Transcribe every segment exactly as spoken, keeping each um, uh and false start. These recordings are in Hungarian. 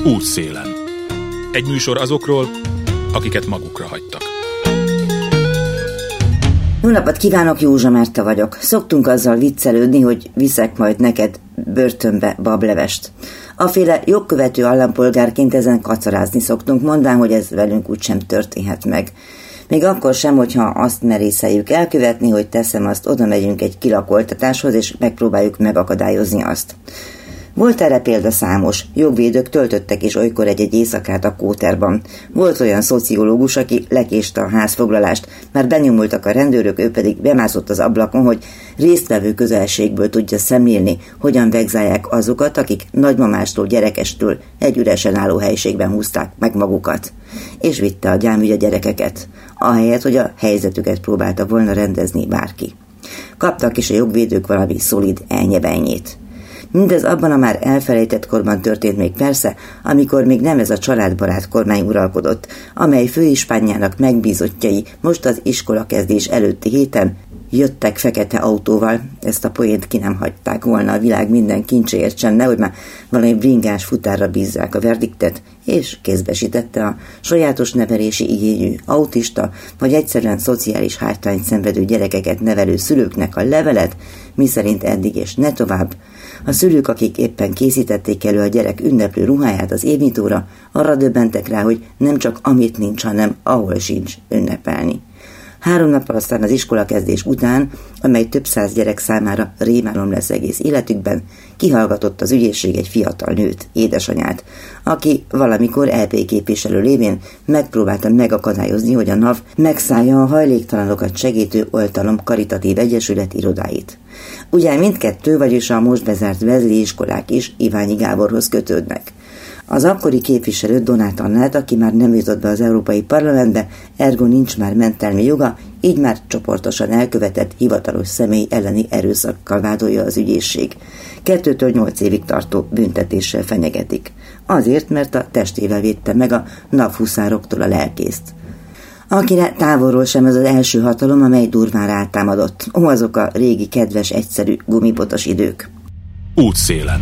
Útszélen. Egy műsor azokról, akiket magukra hagytak. Jó napot kívánok, Józsa Márta vagyok. Szoktunk azzal viccelődni, hogy viszek majd neked börtönbe bablevest. Aféle jogkövető állampolgárként ezen kacarázni szoktunk, mondván, hogy ez velünk úgysem történhet meg. Még akkor sem, hogyha azt merészeljük elkövetni, hogy teszem azt, oda megyünk egy kilakoltatáshoz, és megpróbáljuk megakadályozni azt. Volt erre példa számos, jogvédők töltöttek is olykor egy-egy éjszakát a kóterban. Volt olyan szociológus, aki lekéste a házfoglalást, már benyomultak a rendőrök, ő pedig bemászott az ablakon, hogy résztvevő közelségből tudja szemlélni, hogyan vegzálják azokat, akik nagymamástól, gyerekestől egy üresen álló helyiségben húzták meg magukat. És vitte a gyámügy a gyerekeket, ahelyett, hogy a helyzetüket próbálta volna rendezni bárki. Kaptak is a jogvédők valami szolid elnyebenyét. Mindez abban a már elfelejtett korban történt még persze, amikor még nem ez a családbarát kormány uralkodott, amely főispánjának megbízottjai most az iskolakezdés előtti héten jöttek fekete autóval. Ezt a poént ki nem hagyták volna a világ minden kincséért sem, nehogy már valami bringás futárra bízzák a verdiktet, és kézbesítette a sajátos nevelési igényű autista, vagy egyszerűen szociális hátrányt szenvedő gyerekeket nevelő szülőknek a levelet, miszerint eddig és ne tovább. A szülők, akik éppen készítették elő a gyerek ünneplő ruháját az évnyitóra, arra döbbentek rá, hogy nem csak amit nincs, hanem ahol sincs ünnepelni. Három nappal aztán az iskolakezdés után, amely több száz gyerek számára rémálom lesz egész életükben, kihallgatott az ügyészség egy fiatal nőt, édesanyát, aki valamikor é pé képviselő lévén megpróbálta megakadályozni, hogy a NAV megszállja a hajléktalanokat segítő oltalom karitatív egyesület irodáit. Ugye mindkettő, vagyis a most bezárt Vezli iskolák is Iványi Gáborhoz kötődnek. Az akkori képviselő Donát Annát, aki már nem jutott be az Európai Parlamentbe, ergo nincs már mentelmi joga, így már csoportosan elkövetett hivatalos személy elleni erőszakkal vádolja az ügyészség. Kettőtől nyolc évig tartó büntetéssel fenyegetik. Azért, mert a testével védte meg a NAV huszároktól a lelkészt. Akire távolról sem ez az első hatalom, amely durván rátámadott. Ó, azok a régi, kedves, egyszerű, gumibotos idők. Útszélen.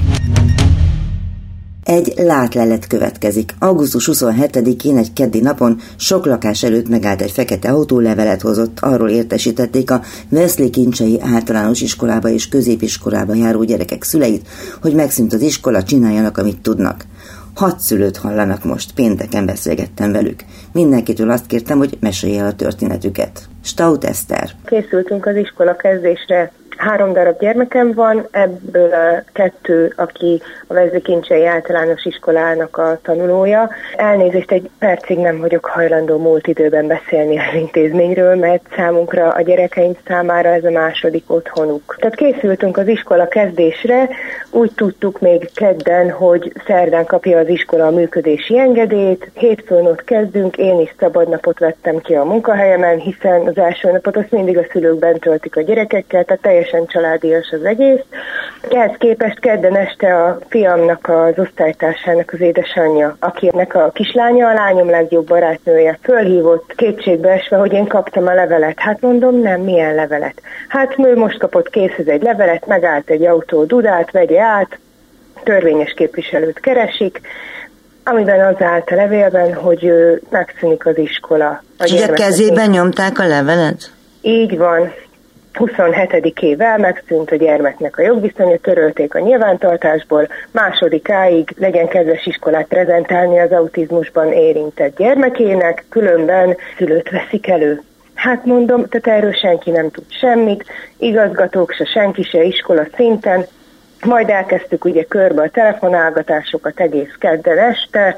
Egy látlelet következik. augusztus huszonhetedikén egy keddi napon sok lakás előtt megállt egy fekete autó, levelet hozott. Arról értesítették a Veszli Kincsei általános iskolába és középiskolába járó gyerekek szüleit, hogy megszűnt az iskola, csináljanak, amit tudnak. Hat szülőt hallanak most, pénteken beszélgettem velük. Mindenkitől azt kértem, hogy mesélje el a történetüket. Staut Eszter. Készültünk az iskola kezdésre. Három darab gyermekem van, ebből a kettő, aki a Vezli Kincsei általános iskolának a tanulója. Elnézést, egy percig nem vagyok hajlandó múlt időben beszélni az intézményről, mert számunkra, a gyerekeim számára ez a második otthonuk. Tehát készültünk az iskola kezdésre, úgy tudtuk még kedden, hogy szerdán kapja az iskola a működési engedélyt, hétfőn ott kezdünk, én is szabadnapot vettem ki a munkahelyemen, hiszen az első napot azt mindig a szülők bent töltik a gyerekekkel, tehát teljesen családias az egész. Ehhez képest kedden este a fiamnak az osztálytársának az édesanyja, akinek a kislánya, a lányom legjobb barátnője, fölhívott kétségbeesve, hogy én kaptam a levelet. Hát mondom, nem, milyen levelet? Hát ő most kapott készhez egy levelet, megállt egy autó, Dudát, vegye át, törvényes képviselőt keresik, amiben az állt a levélben, hogy megszűnik az iskola. És a kezében nyomták a levelet? Így van. huszonhetedikével megszűnt a gyermeknek a jogviszonya, törölték a nyilvántartásból, másodikáig legyen kedves iskolát prezentálni az autizmusban érintett gyermekének, különben szülőt veszik elő. Hát mondom, tehát erről senki nem tud semmit, igazgatók se, senki se iskola szinten, majd elkezdtük ugye körbe a telefonálgatásokat egész kedden este,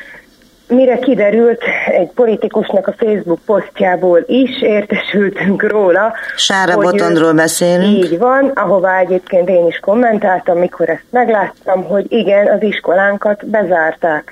mire kiderült, egy politikusnak a Facebook posztjából is értesültünk róla. Sára Botondról beszélünk. Így van, ahová egyébként én is kommentáltam, mikor ezt megláttam, hogy igen, az iskolánkat bezárták.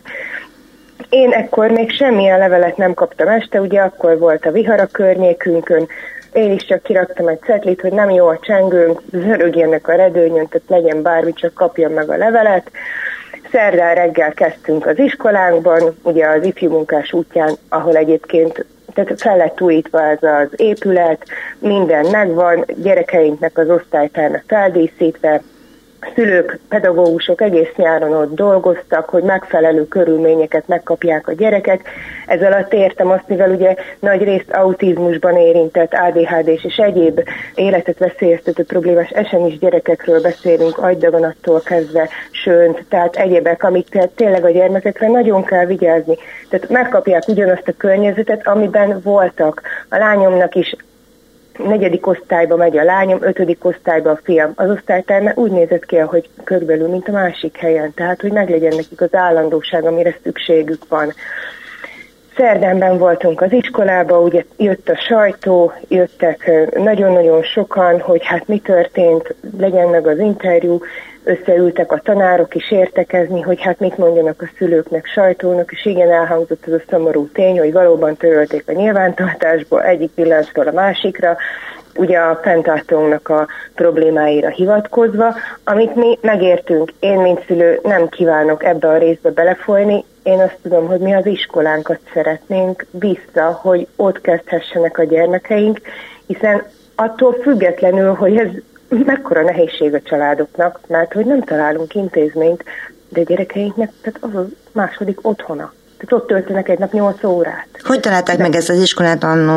Én ekkor még semmilyen levelet nem kaptam este, ugye akkor volt a vihar a környékünkön, én is csak kiraktam egy cetlit, hogy nem jó a csengőnk, zörögjenek a redőnyön, tehát legyen bármi, csak kapjam meg a levelet. Szerdán reggel kezdtünk az iskolánkban, ugye az ifjú munkás útján, ahol egyébként tehát fel lett újítva ez az épület, minden megvan, gyerekeinknek az osztályterme feldíszítve, szülők, pedagógusok egész nyáron ott dolgoztak, hogy megfelelő körülményeket megkapják a gyerekek. Ez alatt értem azt, mivel ugye nagy részt autizmusban érintett, á dé há dés és egyéb életet veszélyeztető problémás esemis gyerekekről beszélünk, agydaganattól kezdve sönt, tehát egyébek, amit tényleg a gyermekekre nagyon kell vigyázni. Tehát megkapják ugyanazt a környezetet, amiben voltak. A lányomnak is negyedik osztályba megy a lányom, ötödik osztályba a fiam. Az osztályterme úgy nézett ki, hogy körülbelül, mint a másik helyen. Tehát, hogy meglegyen nekik az állandóság, amire szükségük van. Szerdánban voltunk az iskolába, ugye jött a sajtó, jöttek nagyon-nagyon sokan, hogy hát mi történt, legyen meg az interjú, összeültek a tanárok is értekezni, hogy hát mit mondjanak a szülőknek, sajtónak, és igen, elhangzott az a szomorú tény, hogy valóban törölték a nyilvántartásból egyik pillanatról a másikra, ugye a fenntartónknak a problémáira hivatkozva, amit mi megértünk. Én, mint szülő, nem kívánok ebbe a részbe belefolyni. Én azt tudom, hogy mi az iskolánkat szeretnénk vissza, hogy ott kezdhessenek a gyermekeink, hiszen attól függetlenül, hogy ez mekkora nehézség a családoknak, mert hogy nem találunk intézményt, de a gyerekeinknek tehát az a második otthona. Tehát ott töltenek egy nap nyolc órát. Hogy találták de... meg ezt az iskolát annó?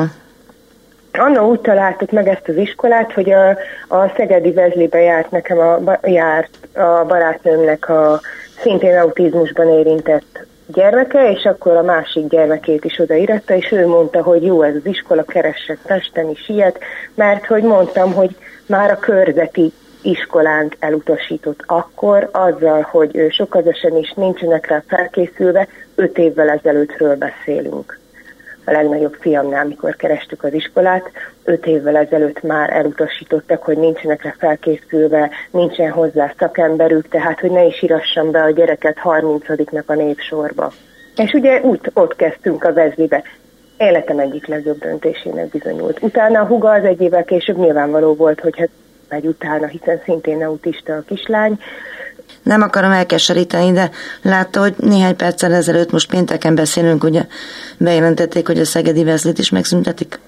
Annó úgy találtuk meg ezt az iskolát, hogy a, a Szegedi Vezlibe járt nekem a, járt a barátnőmnek a szintén autizmusban érintett gyermeke, és akkor a másik gyermekét is odaíratta, és ő mondta, hogy jó ez az iskola, keressek Pesten is ilyet, mert hogy mondtam, hogy már a körzeti iskolánk elutasított akkor, azzal, hogy sokazosan is nincsenek rá felkészülve, öt évvel ezelőttről beszélünk. A legnagyobb fiamnál, amikor kerestük az iskolát, öt évvel ezelőtt már elutasítottak, hogy nincsenek rá felkészülve, nincsen hozzá szakemberük, tehát hogy ne is írassam be a gyereket harmincadiknak a névsorba. És ugye úgy, ott kezdtünk a Vezlibe. Életem egyik legjobb döntésének bizonyult. Utána a húga az egy évvel később nyilvánvaló volt, hogy hát megy utána, hiszen szintén autista a kislány. Nem akarom elkeseríteni, de látta, hogy néhány perccel ezelőtt, most pénteken beszélünk, ugye bejelentették, hogy a Szegedi Vezlit is megszüntetik?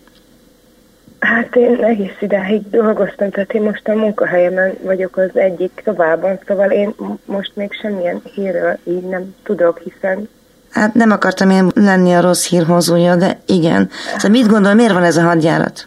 Hát én egész idáig dolgoztam, tehát én most a munkahelyemen vagyok az egyik továbban, szóval én most még semmilyen hírről így nem tudok, hiszen... Hát nem akartam én lenni a rossz hírhozója, de igen. Szóval mit gondol, miért van ez a hadjárat?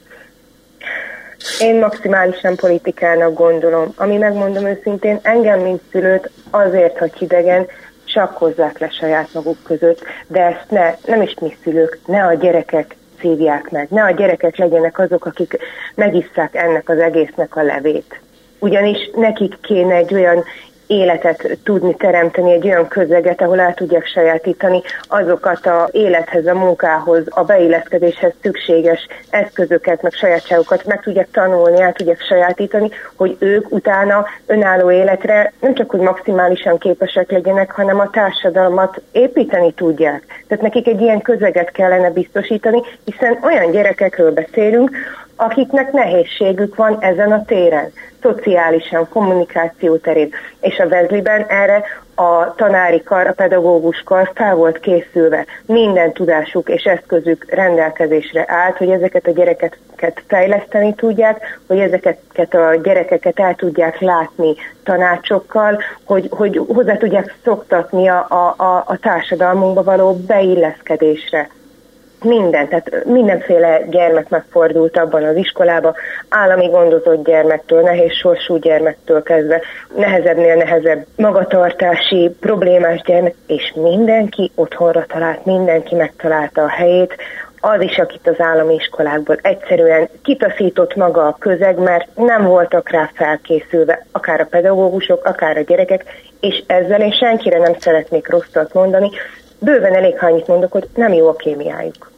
Én maximálisan politikának gondolom. Ami megmondom őszintén, engem, mint szülőt azért, hogy hidegen, csak hozzák le saját maguk között, de ezt ne, nem is mi szülők, ne a gyerekek szívják meg, ne a gyerekek legyenek azok, akik megisszák ennek az egésznek a levét. Ugyanis nekik kéne egy olyan életet tudni teremteni, egy olyan közeget, ahol el tudják sajátítani azokat az élethez, a munkához, a beilleszkedéshez szükséges eszközöket, meg sajátságokat meg tudják tanulni, el tudják sajátítani, hogy ők utána önálló életre nem csak, hogy maximálisan képesek legyenek, hanem a társadalmat építeni tudják. Tehát nekik egy ilyen közeget kellene biztosítani, hiszen olyan gyerekekről beszélünk, akiknek nehézségük van ezen a téren, szociálisan, kommunikáció terén. És a Vezliben erre a tanári kar, a pedagógus kar fel volt készülve. Minden tudásuk és eszközük rendelkezésre állt, hogy ezeket a gyerekeket fejleszteni tudják, hogy ezeket a gyerekeket el tudják látni tanácsokkal, hogy, hogy hozzá tudják szoktatni a, a, a társadalmunkba való beilleszkedésre. Minden, tehát mindenféle gyermek megfordult abban az iskolában, állami gondozott gyermektől, nehéz sorsú gyermektől kezdve, nehezebbnél nehezebb magatartási, problémás gyermek, és mindenki otthonra talált, mindenki megtalálta a helyét, az is, akit az állami iskolákból egyszerűen kitaszított maga a közeg, mert nem voltak rá felkészülve, akár a pedagógusok, akár a gyerekek, és ezzel én senkire nem szeretnék rosszat mondani, bőven elég, ha annyit mondok, hogy nem jó a kémiájuk.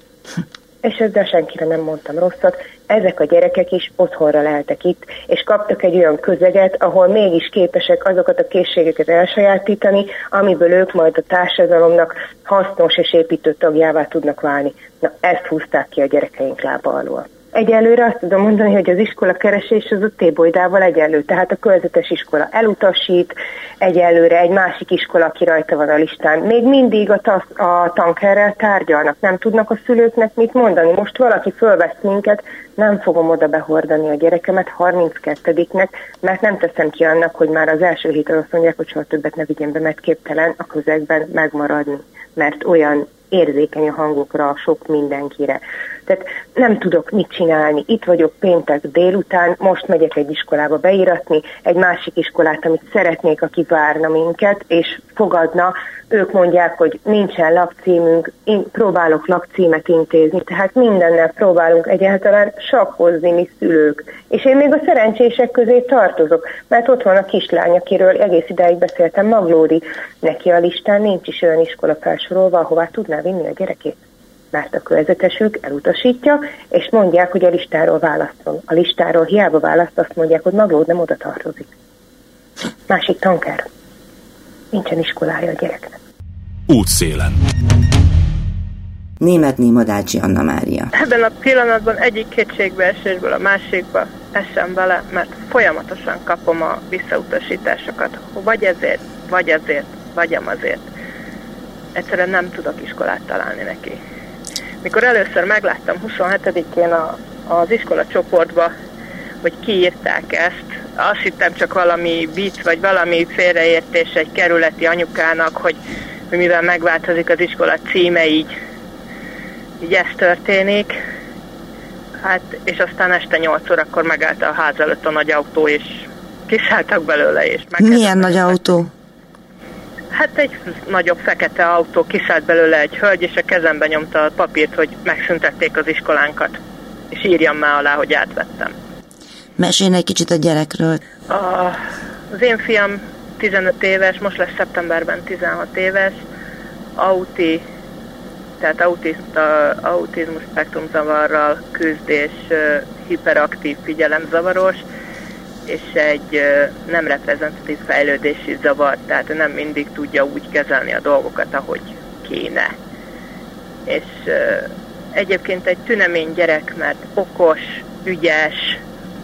És ezzel senkire nem mondtam rosszat. Ezek a gyerekek is otthonra lehettek itt, és kaptak egy olyan közeget, ahol mégis képesek azokat a készségeket elsajátítani, amiből ők majd a társadalomnak hasznos és építő tagjává tudnak válni. Na, ezt húzták ki a gyerekeink lába alól. Egyelőre azt tudom mondani, hogy az iskola keresés az a T-bolydával egyenlő, tehát a körzetes iskola elutasít, egyelőre egy másik iskola, aki rajta van a listán. Még mindig a, tasz, a tankerrel tárgyalnak, nem tudnak a szülőknek mit mondani. Most valaki fölvesz minket, nem fogom oda behordani a gyerekemet harminckettediknek, mert nem teszem ki annak, hogy már az első héten azt mondják, hogy soha többet ne vigyen be, mert képtelen a közegben megmaradni, mert olyan érzékeny a hangokra, sok mindenkire. Tehát nem tudok mit csinálni. Itt vagyok péntek délután, most megyek egy iskolába beíratni, egy másik iskolát, amit szeretnék, aki várna minket, és fogadna. Ők mondják, hogy nincsen lakcímünk, én próbálok lakcímet intézni, tehát mindennel próbálunk egyáltalán sakkozni mi szülők. És én még a szerencsések közé tartozok, mert ott van a kislány, akiről egész idáig beszéltem, Maglódi. Neki a listán nincs is olyan iskola felsorolva, ahová tudná vinni a gyerekét. Mert a körzetesük elutasítja, és mondják, hogy a listáról választom. A listáról hiába választ, azt mondják, hogy Maglód nem oda tartozik. Másik tanker. Nincsen iskolája a gyereknek. Útszélen. Németné Madácsi Anna Mária. Ebben a pillanatban egyik kétségbeesésből a másikba esem bele, mert folyamatosan kapom a visszautasításokat. Vagy ezért, vagy azért, vagy amazért. Egyszerűen nem tudok iskolát találni neki. Mikor először megláttam huszonhetedikén a, az iskola csoportba, hogy kiírták ezt, azt hittem csak valami vicc, vagy valami félreértés egy kerületi anyukának, hogy, hogy mivel megváltozik az iskola címe, így, így ez történik. Hát, és aztán este nyolc órakor megállt a ház előtt a nagy autó, és kiszálltak belőle. És milyen nagy autó? Hát egy nagyobb fekete autó, kiszállt belőle egy hölgy, és a kezembe nyomta a papírt, hogy megszüntették az iskolánkat. És írjam már alá, hogy átvettem. Mesélj egy kicsit a gyerekről. A, az én fiam tizenöt éves, most lesz szeptemberben tizenhat éves, auti, tehát autista, autizmus spektrumzavarral küzd, és uh, hiperaktív figyelemzavaros, és egy uh, nem reprezentatív fejlődési zavar, tehát nem mindig tudja úgy kezelni a dolgokat, ahogy kéne. És uh, egyébként egy tünemény gyerek, mert okos, ügyes,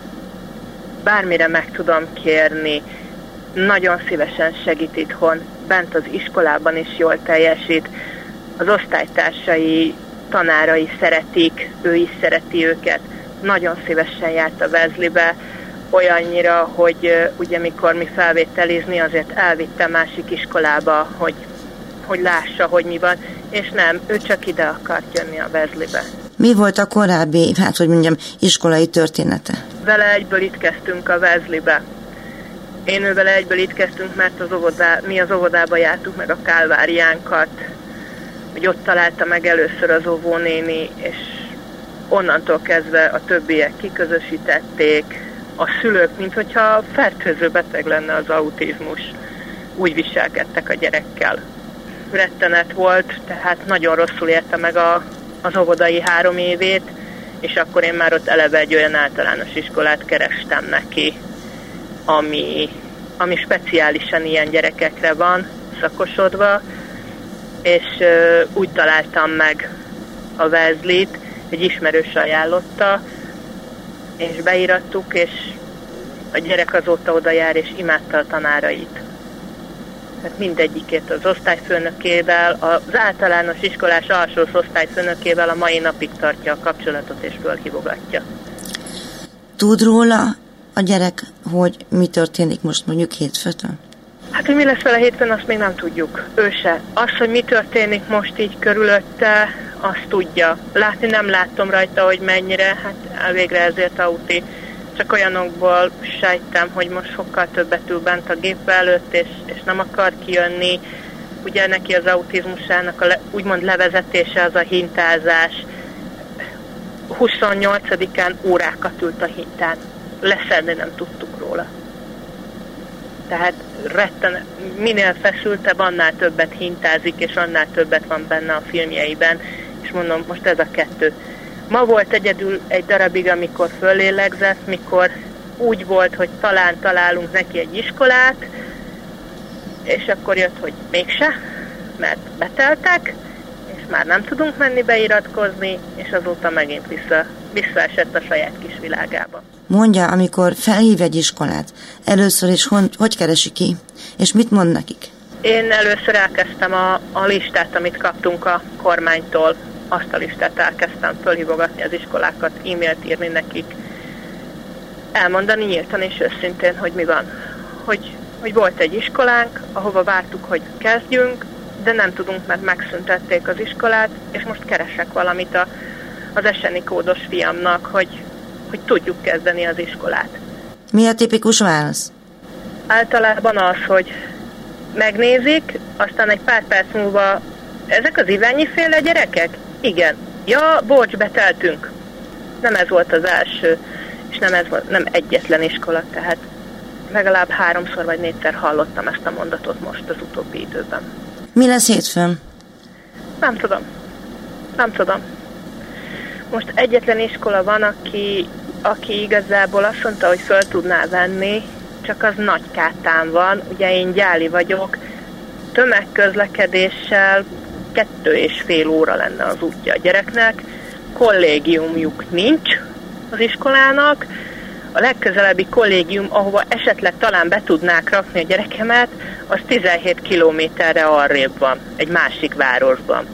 bármire meg tudom kérni, nagyon szívesen segít itthon, bent az iskolában is jól teljesít, az osztálytársai, tanárai szeretik, ő is szereti őket, nagyon szívesen járt a Vezlibe, olyannyira, hogy uh, ugye mikor mi felvételizni, azért elvittem másik iskolába, hogy, hogy lássa, hogy mi van, és nem, ő csak ide akart jönni a Vezlibe. Mi volt a korábbi, hát hogy mondjam, iskolai története? Vele egyből itt kezdtünk a Vezlibe. Én ő vele egyből itt kezdtünk, mert az óvodá, mi az óvodába jártuk meg a Kálváriánkat, hogy ott találta meg először az óvónéni, és onnantól kezdve a többiek kiközösítették, a szülők, mint hogyha fertőző beteg lenne az autizmus, úgy viselkedtek a gyerekkel. Rettenet volt, tehát nagyon rosszul érte meg a, az óvodai három évét, és akkor én már ott eleve egy olyan általános iskolát kerestem neki, ami, ami speciálisan ilyen gyerekekre van szakosodva, és uh, úgy találtam meg a Vezlit, egy ismerős ajánlotta, és beírattuk, és a gyerek azóta oda jár, és imádta a tanárait. Tehát mindegyikét az osztályfőnökével, az általános iskolás alsós osztályfőnökével a mai napig tartja a kapcsolatot, és fölhívogatja. Tud róla a gyerek, hogy mi történik most mondjuk hétfőtön? Hát, hogy mi lesz vele hétfőn, azt még nem tudjuk. Ő se. Az, hogy mi történik most így körülötte, azt tudja. Látni nem látom rajta, hogy mennyire, hát végre ezért auti. Csak olyanokból sejtem, hogy most sokkal többet ül bent a gép előtt, és, és nem akar kijönni. Ugye neki az autizmusának a le, úgymond levezetése az a hintázás. huszonnyolcadikán órákat ült a hintán. Leszedni nem tudtuk róla. Tehát retten, minél feszültebb, annál többet hintázik, és annál többet van benne a filmjeiben. És mondom, most ez a kettő. Ma volt egyedül egy darabig, amikor föllélegzett, mikor úgy volt, hogy talán találunk neki egy iskolát, és akkor jött, hogy mégse, mert beteltek, és már nem tudunk menni beiratkozni, és azóta megint vissza visszaesett a saját kis világába. Mondja, amikor felhív egy iskolát, először is hogy, hogy keresi ki, és mit mond nekik? Én először elkezdtem a, a listát, amit kaptunk a kormánytól. Azt a listát elkezdtem fölhívogatni az iskolákat, e-mailt írni nekik. Elmondani nyíltan és őszintén, hogy mi van. Hogy, hogy volt egy iskolánk, ahova vártuk, hogy kezdjünk, de nem tudunk, mert megszüntették az iskolát, és most keresek valamit a, az es en i kódos fiamnak, hogy, hogy tudjuk kezdeni az iskolát. Mi a tipikus válasz? Általában az, hogy megnézik, aztán egy pár perc múlva, ezek az Iványi-féle gyerekek? Igen. Ja, bocs, beteltünk. Nem ez volt az első, és nem ez volt, nem egyetlen iskola, tehát legalább háromszor vagy négyszer hallottam ezt a mondatot most az utóbbi időben. Mi lesz hétfőn? Nem tudom. Nem tudom. Most egyetlen iskola van, aki, aki igazából azt mondta, hogy föl tudná venni, csak az Nagykátán van. Ugye én gyáli vagyok, tömegközlekedéssel kettő és fél óra lenne az útja a gyereknek, kollégiumjuk nincs az iskolának, a legközelebbi kollégium, ahova esetleg talán be tudnák rakni a gyerekemet, az tizenhét kilométerre arrébb van, egy másik városban.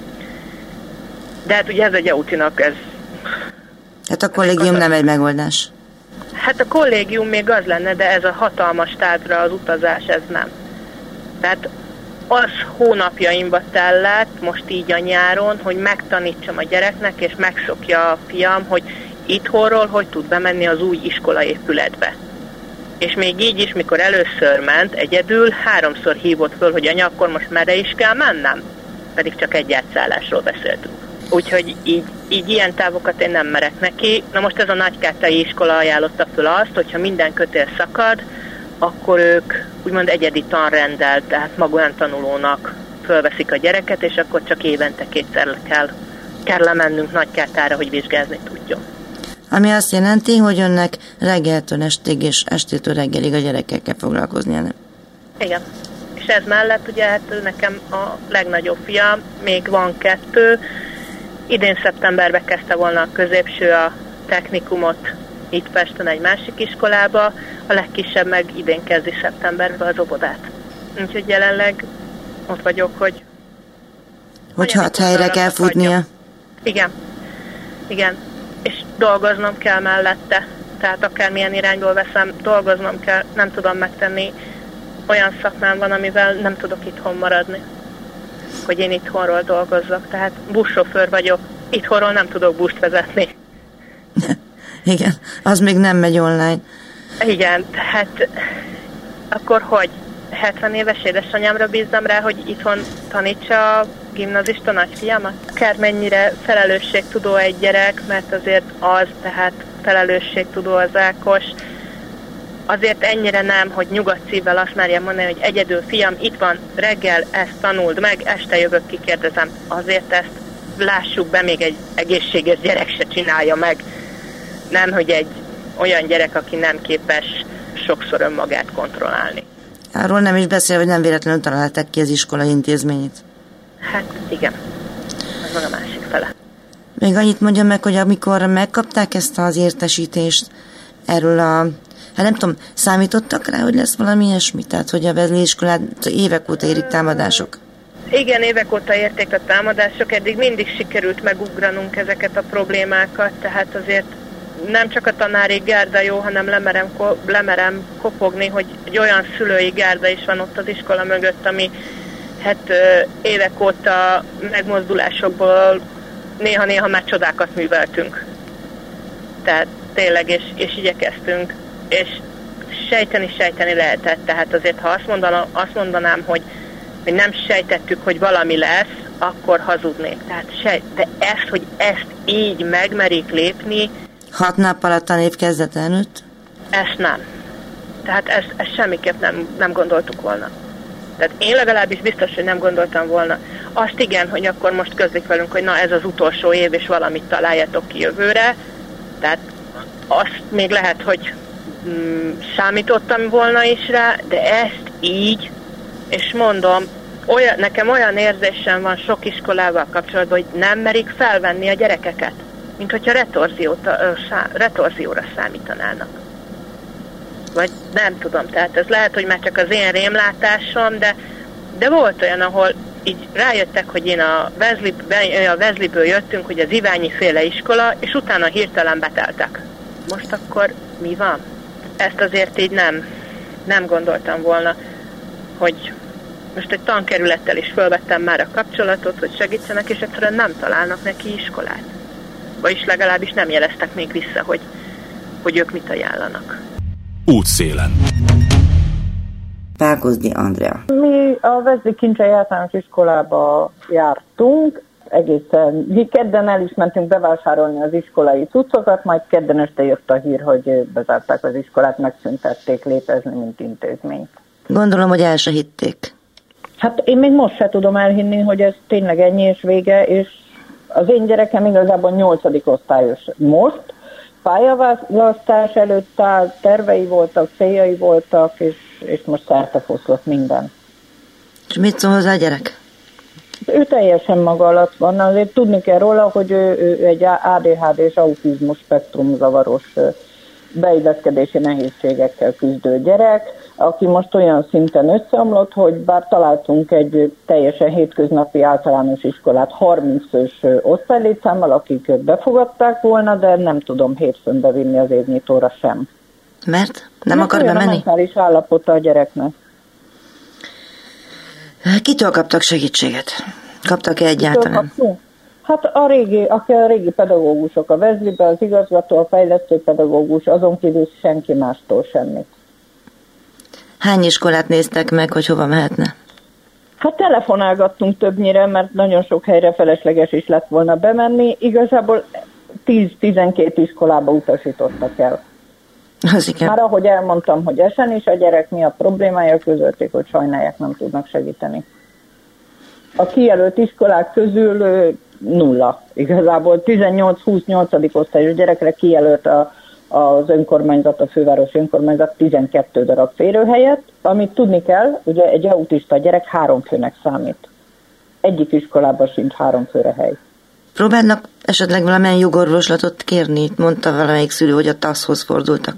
De hát ugye ez egy autinak, ez... Hát a kollégium nem egy megoldás. Hát a kollégium még az lenne, de ez a hatalmas távra az utazás, ez nem. Tehát az hónapjaimba tellett, most így a nyáron, hogy megtanítsam a gyereknek, és megszokja a fiam, hogy itthonról hogy tud bemenni az új iskolaépületbe. És még így is, mikor először ment egyedül, háromszor hívott föl, hogy anya, akkor most merre is kell mennem? Pedig csak egy átszállásról beszéltünk. Úgyhogy így, így ilyen távokat én nem merek neki. Na most ez a nagykátai iskola ajánlotta föl azt, hogyha minden kötél szakad, akkor ők úgymond egyedi tanrenddel, tehát magántanulónak fölveszik a gyereket, és akkor csak évente kétszer kell, kell lemennünk Nagykátára, hogy vizsgázni tudjon. Ami azt jelenti, hogy önnek reggeltől estig és estétől reggelig a gyerekekkel foglalkoznia, nem? Igen. És ez mellett ugye hát nekem a legnagyobb fiam, még van kettő, idén szeptemberben kezdte volna a középső a technikumot itt Pesten egy másik iskolába, a legkisebb meg idén kezdi szeptemberben az óvodát. Úgyhogy jelenleg ott vagyok, hogy... Hogy hat helyre kell futnia. Hagyjam. Igen. Igen. És dolgoznom kell mellette. Tehát akármilyen irányból veszem, dolgoznom kell, nem tudom megtenni. Olyan szakmám van, amivel nem tudok itthon maradni. Hogy én itthonról dolgozzak. Tehát buszsofőr vagyok. Itthonról nem tudok buszt vezetni. Igen, az még nem megy online. Igen, hát akkor hogy? hetven éves édesanyámra bízzam rá, hogy itthon tanítsa a gimnazista nagyfiamat? Akármennyire felelősségtudó egy gyerek, mert azért az, tehát felelősségtudó az Ákos, azért ennyire nem, hogy nyugodt szívvel azt merjem mondani, hogy egyedül fiam, itt van, reggel ezt tanuld meg, este jövök, kikérdezem. Azért ezt lássuk be, még egy egészséges gyerek se csinálja meg. Nem, hogy egy olyan gyerek, aki nem képes sokszor önmagát kontrollálni. Arról nem is beszél, hogy nem véletlenül találták ki az iskola intézményét. Hát igen, ez van a másik fele. Még annyit mondja meg, hogy amikor megkapták ezt az értesítést erről a... Hát nem tudom, számítottak rá, hogy lesz valami ilyesmi? Tehát, hogy a Wesley iskolát évek óta érik támadások? Igen, évek óta érték a támadások, eddig mindig sikerült megugranunk ezeket a problémákat, tehát azért nem csak a tanári gárda jó, hanem lemerem, lemerem kopogni, hogy egy olyan szülői gárda is van ott az iskola mögött, ami hát évek óta megmozdulásokból néha-néha már csodákat műveltünk. Tehát tényleg, és, és igyekeztünk, és sejteni, sejteni lehetett. Tehát azért, ha azt mondanám, azt mondanám hogy, hogy nem sejtettük, hogy valami lesz, akkor hazudnék. Tehát sejt, de ezt, hogy ezt így megmerik lépni, Hat nap alatt a név kezdete előtt? Ezt nem. Tehát ezt, ezt semmiképp nem, nem gondoltuk volna. Tehát én legalábbis biztos, hogy nem gondoltam volna. Azt igen, hogy akkor most közlik velünk, hogy na ez az utolsó év, és valamit találjatok ki jövőre. Tehát azt még lehet, hogy mm, számítottam volna is rá, de ezt így, és mondom, olyan, nekem olyan érzésem van sok iskolával kapcsolatban, hogy nem merik felvenni a gyerekeket. mint hogyha retorziót, retorzióra számítanának. Vagy nem tudom, tehát ez lehet, hogy már csak az én rémlátásom, de, de volt olyan, ahol így rájöttek, hogy én a, Wesley, a Wesley-ből jöttünk, hogy az Iványi féle iskola, és utána hirtelen beteltek. Most akkor mi van? Ezt azért így nem, nem gondoltam volna, hogy most egy tankerülettel is fölvettem már a kapcsolatot, hogy segítsenek, és egyszerűen nem találnak neki iskolát. Vagyis legalábbis nem jeleztek még vissza, hogy, hogy ők mit ajánlanak. Útszélen. Pákozdi Andrea. Mi a Wesley Kincsei általános iskolába jártunk, egészen kedden el is mentünk bevásárolni az iskolai cuccokat, majd kedden este jött a hír, hogy bezárták az iskolát, megszüntették létezni, mint intézményt. Gondolom, hogy el se hitték. Hát én még most se tudom elhinni, hogy ez tényleg ennyi és vége, és az én gyerekem igazából nyolcadik osztályos most, pályaválasztás előtt áll, tervei voltak, céljai voltak, és, és most szertefoszlott minden. És mit szól hozzá a gyerek? Ő teljesen maga alatt van, azért tudni kell róla, hogy ő, ő egy á dé há dés autizmus spektrumzavaros beilleszkedési nehézségekkel küzdő gyerek, aki most olyan szinten összeomlott, hogy bár találtunk egy teljesen hétköznapi általános iskolát harminc fős osztálylétszámmal, akik befogadták volna, de nem tudom hétfőn bevinni az évnyitóra sem. Mert? Nem Mert akar bemenni? A mentális állapota a gyereknek. Kitől kaptak segítséget? Kaptak-e egyáltalán? Hát a régi, aki a régi pedagógusok, a Wesleybe, az igazgató, a fejlesztő pedagógus, azon kívül senki mástól semmit. Hány iskolát néztek meg, hogy hova mehetne? Hát telefonálgattunk többnyire, mert nagyon sok helyre felesleges is lett volna bemenni. Igazából tíz-tizenkét iskolába utasítottak el. Az igen. Már ahogy elmondtam, hogy esen is a gyerek, mi a problémája, közölték, hogy sajnálják, nem tudnak segíteni. A kijelölt iskolák közül nulla. Igazából tizennyolc-húsz-nyolcadik osztályos gyerekre kijelölt a, az önkormányzat, a fővárosi önkormányzat tizenkettő darab férőhelyet, amit tudni kell, ugye egy autista gyerek három főnek számít. Egyik iskolában sincs három főre hely. Próbálnak esetleg valamilyen jogorvoslatot kérni? Mondta valamelyik szülő, hogy a TASZ-hoz fordultak.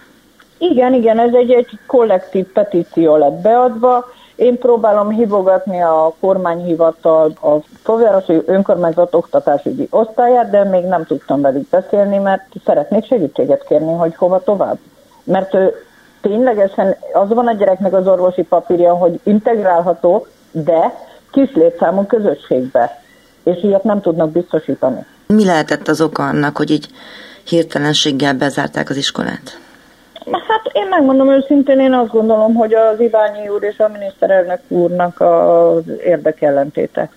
Igen, igen, ez egy, egy kollektív petíció lett beadva. Én próbálom hívogatni a kormányhivatal, a fővárosi önkormányzat oktatásügyi osztályát, de még nem tudtam velük beszélni, mert szeretnék segítséget kérni, hogy hova tovább. Mert ő, ténylegesen az van a gyereknek az orvosi papírja, hogy integrálható, de kis létszámú közösségbe, és ilyet nem tudnak biztosítani. Mi lehetett az oka annak, hogy így hirtelenséggel bezárták az iskolát? Hát én megmondom őszintén, én azt gondolom, hogy az Iványi úr és a miniszterelnök úrnak az érdekellentéte.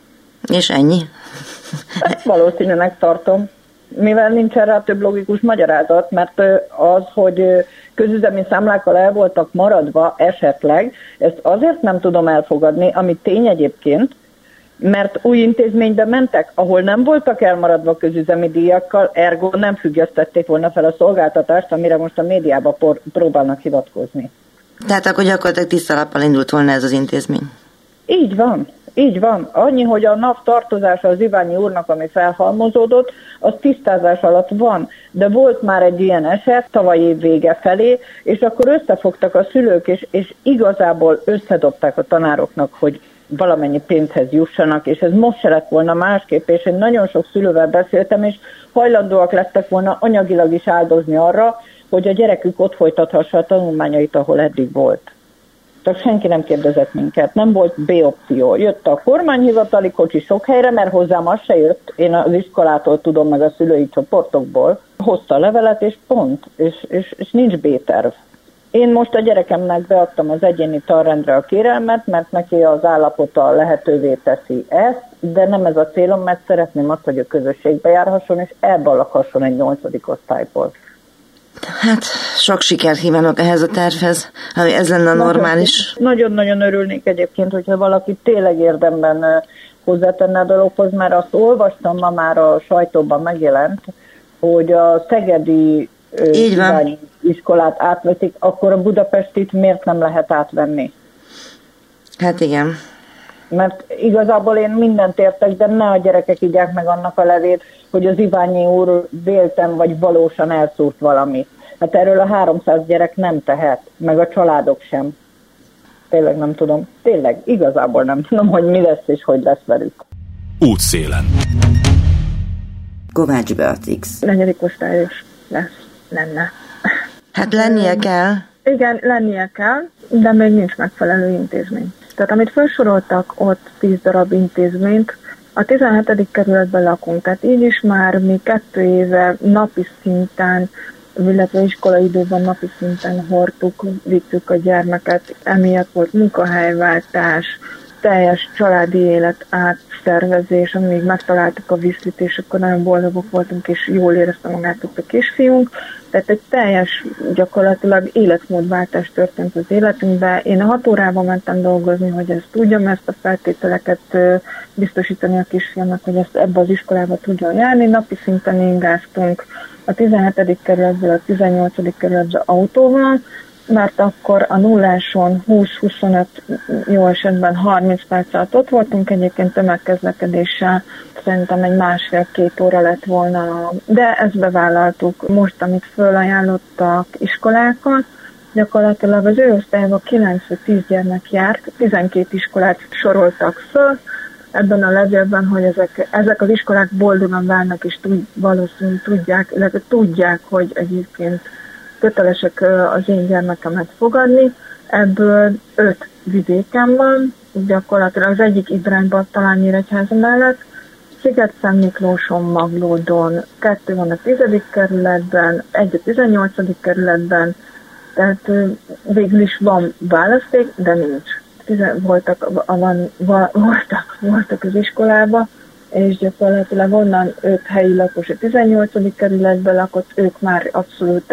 És ennyi? Ezt valószínűleg tartom, mivel nincsen rá több logikus magyarázat, mert az, hogy közüzemi számlákkal el voltak maradva esetleg, ezt azért nem tudom elfogadni, ami tény egyébként, mert új intézménybe mentek, ahol nem voltak elmaradva közüzemi díjakkal, ergo nem függesztették volna fel a szolgáltatást, amire most a médiában por- próbálnak hivatkozni. Tehát akkor gyakorlatilag tiszta lappal indult volna ez az intézmény. Így van, így van. Annyi, hogy a NAV tartozása az Iványi úrnak, ami felhalmozódott, az tisztázás alatt van, de volt már egy ilyen eset tavaly év vége felé, és akkor összefogtak a szülők, és, és igazából összedobták a tanároknak, hogy valamennyi pénzhez jussanak, és ez most se lett volna másképp, és én nagyon sok szülővel beszéltem, és hajlandóak lettek volna anyagilag is áldozni arra, hogy a gyerekük ott folytathassa a tanulmányait, ahol eddig volt. Tehát senki nem kérdezett minket, nem volt B-opció. Jött a kormányhivatali kocsi sok helyre, mert hozzám az se jött, én az iskolától tudom, meg a szülői csoportokból, hozta a levelet, és pont, és, és, és nincs B-terv. Én most a gyerekemnek beadtam az egyéni tanrendre a kérelmet, mert neki az állapota lehetővé teszi ezt, de nem ez a célom, mert szeretném azt, hogy a közösségbe járhasson, és elballaghasson egy nyolcadik osztályból. Hát sok sikert kívánok ehhez a tervhez, ami ez lenne a normális. Nagyon-nagyon örülnék egyébként, hogyha valaki tényleg érdemben hozzátenne a dologhoz, mert azt olvastam, ma már a sajtóban megjelent, hogy a szegedi iskolát átveszik, akkor a budapestit miért nem lehet átvenni? Hát igen. Mert igazából én mindent értek, de ne a gyerekek igyák meg annak a levét, hogy az Iványi úr vélten vagy valósan elszúrt valamit. Hát erről a háromszáz gyerek nem tehet, meg a családok sem. Tényleg nem tudom. Tényleg, igazából nem tudom, hogy mi lesz és hogy lesz velük. Útszélen. Kovács Beatrix. Negyedik osztályos lesz, lenne. Hát lennie kell. Igen, lennie kell, de még nincs megfelelő intézmény. Tehát amit felsoroltak ott tíz darab intézményt, a tizenhetedik kerületben lakunk, tehát így is már mi kettő éve napi szinten, illetve iskolai időben napi szinten hordtuk, vittük a gyermeket, emiatt volt munkahelyváltás, teljes családi élet átszervezés, amíg megtaláltuk a viszlit, és akkor nagyon boldogok voltunk, és jól érezte magát a kisfiunk. Tehát egy teljes, gyakorlatilag életmódváltás történt az életünkben. Én a hat órában mentem dolgozni, hogy ezt tudjam, ezt a feltételeket biztosítani a kisfiamnak, hogy ezt ebbe az iskolába tudjon járni. Napi szinten ingáztunk a tizenhetedik kerületből a tizennyolcadik kerületbe autóval, mert akkor a nulláson húsz-huszonöt, jó esetben harminc perc alatt ott voltunk, egyébként tömegközlekedéssel szerintem egy másfél-két óra lett volna, de ezt bevállaltuk. Most, amit fölajánlottak iskolákat, gyakorlatilag az ő osztályban kilenc-tíz gyermek járt, tizenkét iskolát soroltak föl, ebben a levélben, hogy ezek, ezek az iskolák boldogan válnak, és tud, valószínűleg tudják, illetve tudják, hogy egyébként kötelesek az én gyermekemet fogadni. Ebből öt vidéken van, gyakorlatilag az egyik Ibrányban, talán Nyíregyháza mellett, Sziget-Szent Miklóson, Maglódon, kettő van a tizedik kerületben, egy a tizennyolcadik kerületben, tehát végül is van választék, de nincs. Tizen, voltak, van, voltak, voltak az iskolában, és gyakorlatilag onnan öt helyi lakos a tizennyolcadik kerületben lakott, ők már abszolút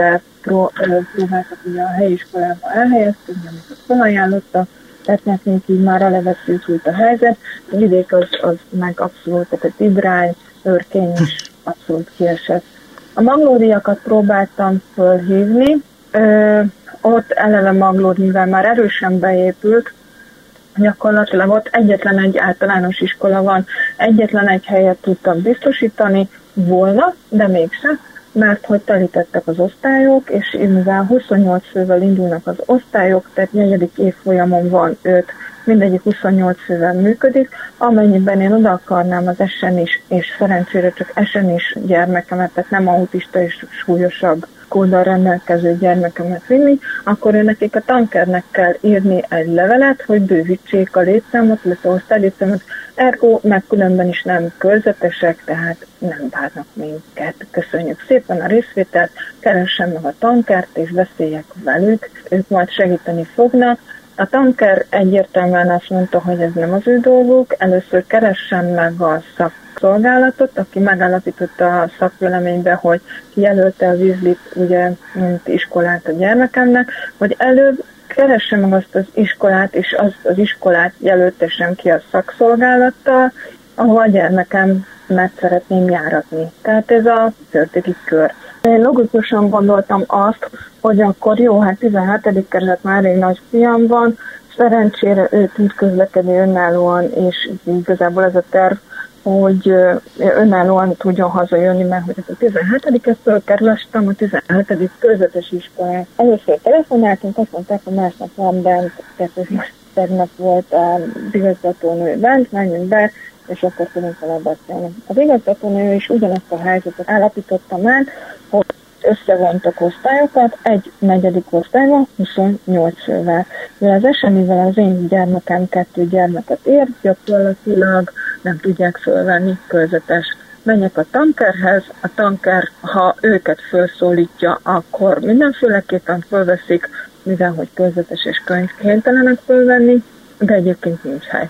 próbáltak ugye a helyi iskolába elhelyezni, amit felajánlottak, tehát nekünk így már eleve szűkült a helyzet. A vidék az, az meg abszolút, tehát Ibrány, Örkény is abszolút kiesett. A maglódiakat próbáltam fölhívni, Ö, ott eleve Maglód, mivel már erősen beépült, gyakorlatilag ott egyetlen egy általános iskola van, egyetlen egy helyet tudtam biztosítani volna, de mégsem, mert hogy telítettek az osztályok, és mivel huszonnyolc fővel indulnak az osztályok, tehát negyedik évfolyamon van öt, mindegyik huszonnyolc fővel működik, amennyiben én oda akarnám az esen is, és szerencsére csak esen is gyermekemet, tehát nem autista és súlyosabb kóddal rendelkező gyermekemet vinni, akkor ő nekik a tankernek kell írni egy levelet, hogy bővítsék a létszámot, illetve osztálylétszámot, ergo meg különben is nem körzetesek, tehát nem várnak minket. Köszönjük szépen a részvételt, keressen meg a tankert, és beszéljek velük, ők majd segíteni fognak. A tanker egyértelműen azt mondta, hogy ez nem az ő dolguk, először keressen meg a szakszolgálatot, aki megállapította a szakvéleménybe, hogy kijelölte a vízlit, ugye, mint iskolát a gyermekemnek, hogy előbb keresse meg azt az iskolát, és azt az iskolát jelöltessem ki a szakszolgálattal, ahol a gyermekem meg szeretném járatni. Tehát ez a ötödik kör. Én logikusan gondoltam azt, hogy akkor jó, hát tizenhetedik kerület már egy nagy fiam van, szerencsére ő tud közlekedni önállóan, és igazából ez a terv, hogy önállóan tudjon hazajönni, mert hogy ez a tizenhetediket fölkerültem, a tizenhetedik körzetes iskolát. Először telefonáltunk, azt mondták, hogy másnap van bent, tehát ez most tegnap volt az igazgatónő bent, menjünk be, és akkor tudunk vele beszélni. Az igazgatónő is ugyanazt a helyzetet állapította meg, hogy összevontak osztályokat, egy negyedik osztályban huszonnyolc fővel. De az esemivel az én gyermekem kettő gyermeket ér, gyakorlatilag nem tudják fölvenni körzetes. Menjek a tankerhez, a tanker, ha őket felszólítja, akkor mindenféleképpen fölveszik, mivel hogy körzetes és könyvkénytelenek fölvenni, de egyébként nincs hely.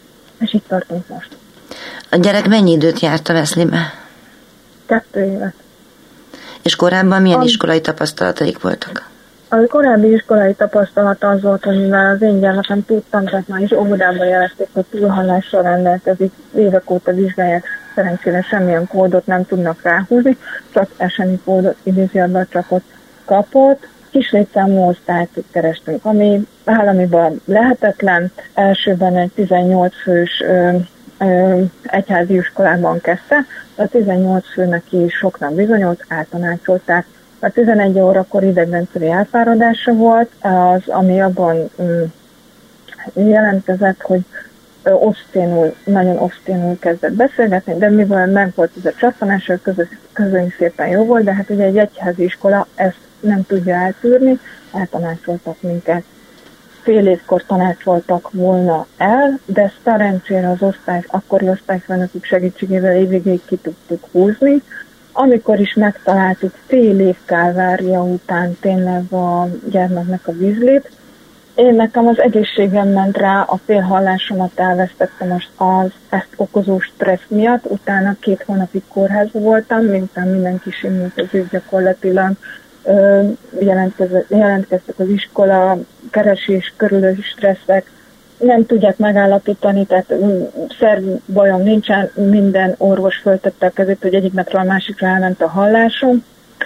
És itt tartunk most. A gyerek mennyi időt járt a Wesleybe? Kettő évet. És korábban milyen a, iskolai tapasztalataik voltak? A korábbi iskolai tapasztalat az volt, hogy mivel az én gyermekem tudtam, tehát már is óvodában jelezték, hogy túlhallással rendelkezik, évek óta vizsgálják, szerencsére semmilyen kódot nem tudnak ráhúzni, csak eseni kódot idézőjelben csak ott kapott, kis létszámú osztályt kerestünk, ami államiban lehetetlen. Elsőben egy tizennyolc fős ö, ö, egyházi iskolában kezdte, a tizennyolc főnek is soknak bizonyult, eltanácsolták. A tizenegy órakor idegrendszeri elfáradása volt, az, ami abban ö, jelentkezett, hogy obszténul, nagyon obszténul kezdett beszélgetni, de mivel meg volt ez a csattanás, közöny szépen jó volt, de hát ugye egy egyházi iskola ezt nem tudja eltűrni, eltanácsoltak minket. Fél évkor tanácsoltak volna el, de szerencsére az osztály, akkori osztályfőnökük segítségével évvégéig ki tudtuk húzni. Amikor is megtaláltuk fél év kálvária után tényleg a gyermeknek a vízlét, én nekem az egészségem ment rá, a félhallásomat elvesztettem most az ezt okozó stressz miatt, utána két hónapig kórházban voltam, miután mindenki simult az ügy gyakorlatilag, jelentkeztek az iskola, keresés körülötti stresszek, nem tudják megállapítani, tehát szerv bajom nincsen, minden orvos föltette a kezét, hogy egyik napról a másikra elment a hallásom,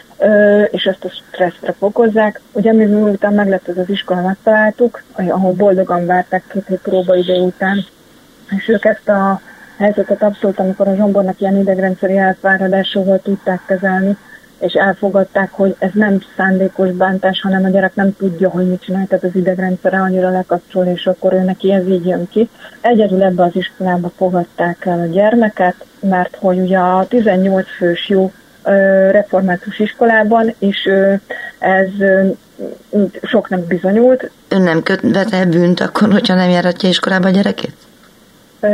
és ezt a stresszre fokozzák. Ugye miután meglett ez az iskola, megtaláltuk, ahol boldogan várták két hét próbaidő után, és ők ezt a helyzetet abszolút, amikor a Zsombornak ilyen idegrendszeri elfáradása volt, tudták kezelni, és elfogadták, hogy ez nem szándékos bántás, hanem a gyerek nem tudja, hogy mit csinál, tehát az idegrendszere annyira lekapcsol, és akkor ő neki ez így jön ki. Egyedül ebbe az iskolába fogadták el a gyermeket, mert hogy ugye a tizennyolc fős jó református iskolában, és ez soknak bizonyult. Ön nem követ el bűnt akkor, hogyha nem járatja iskolába a gyerekét? Ö,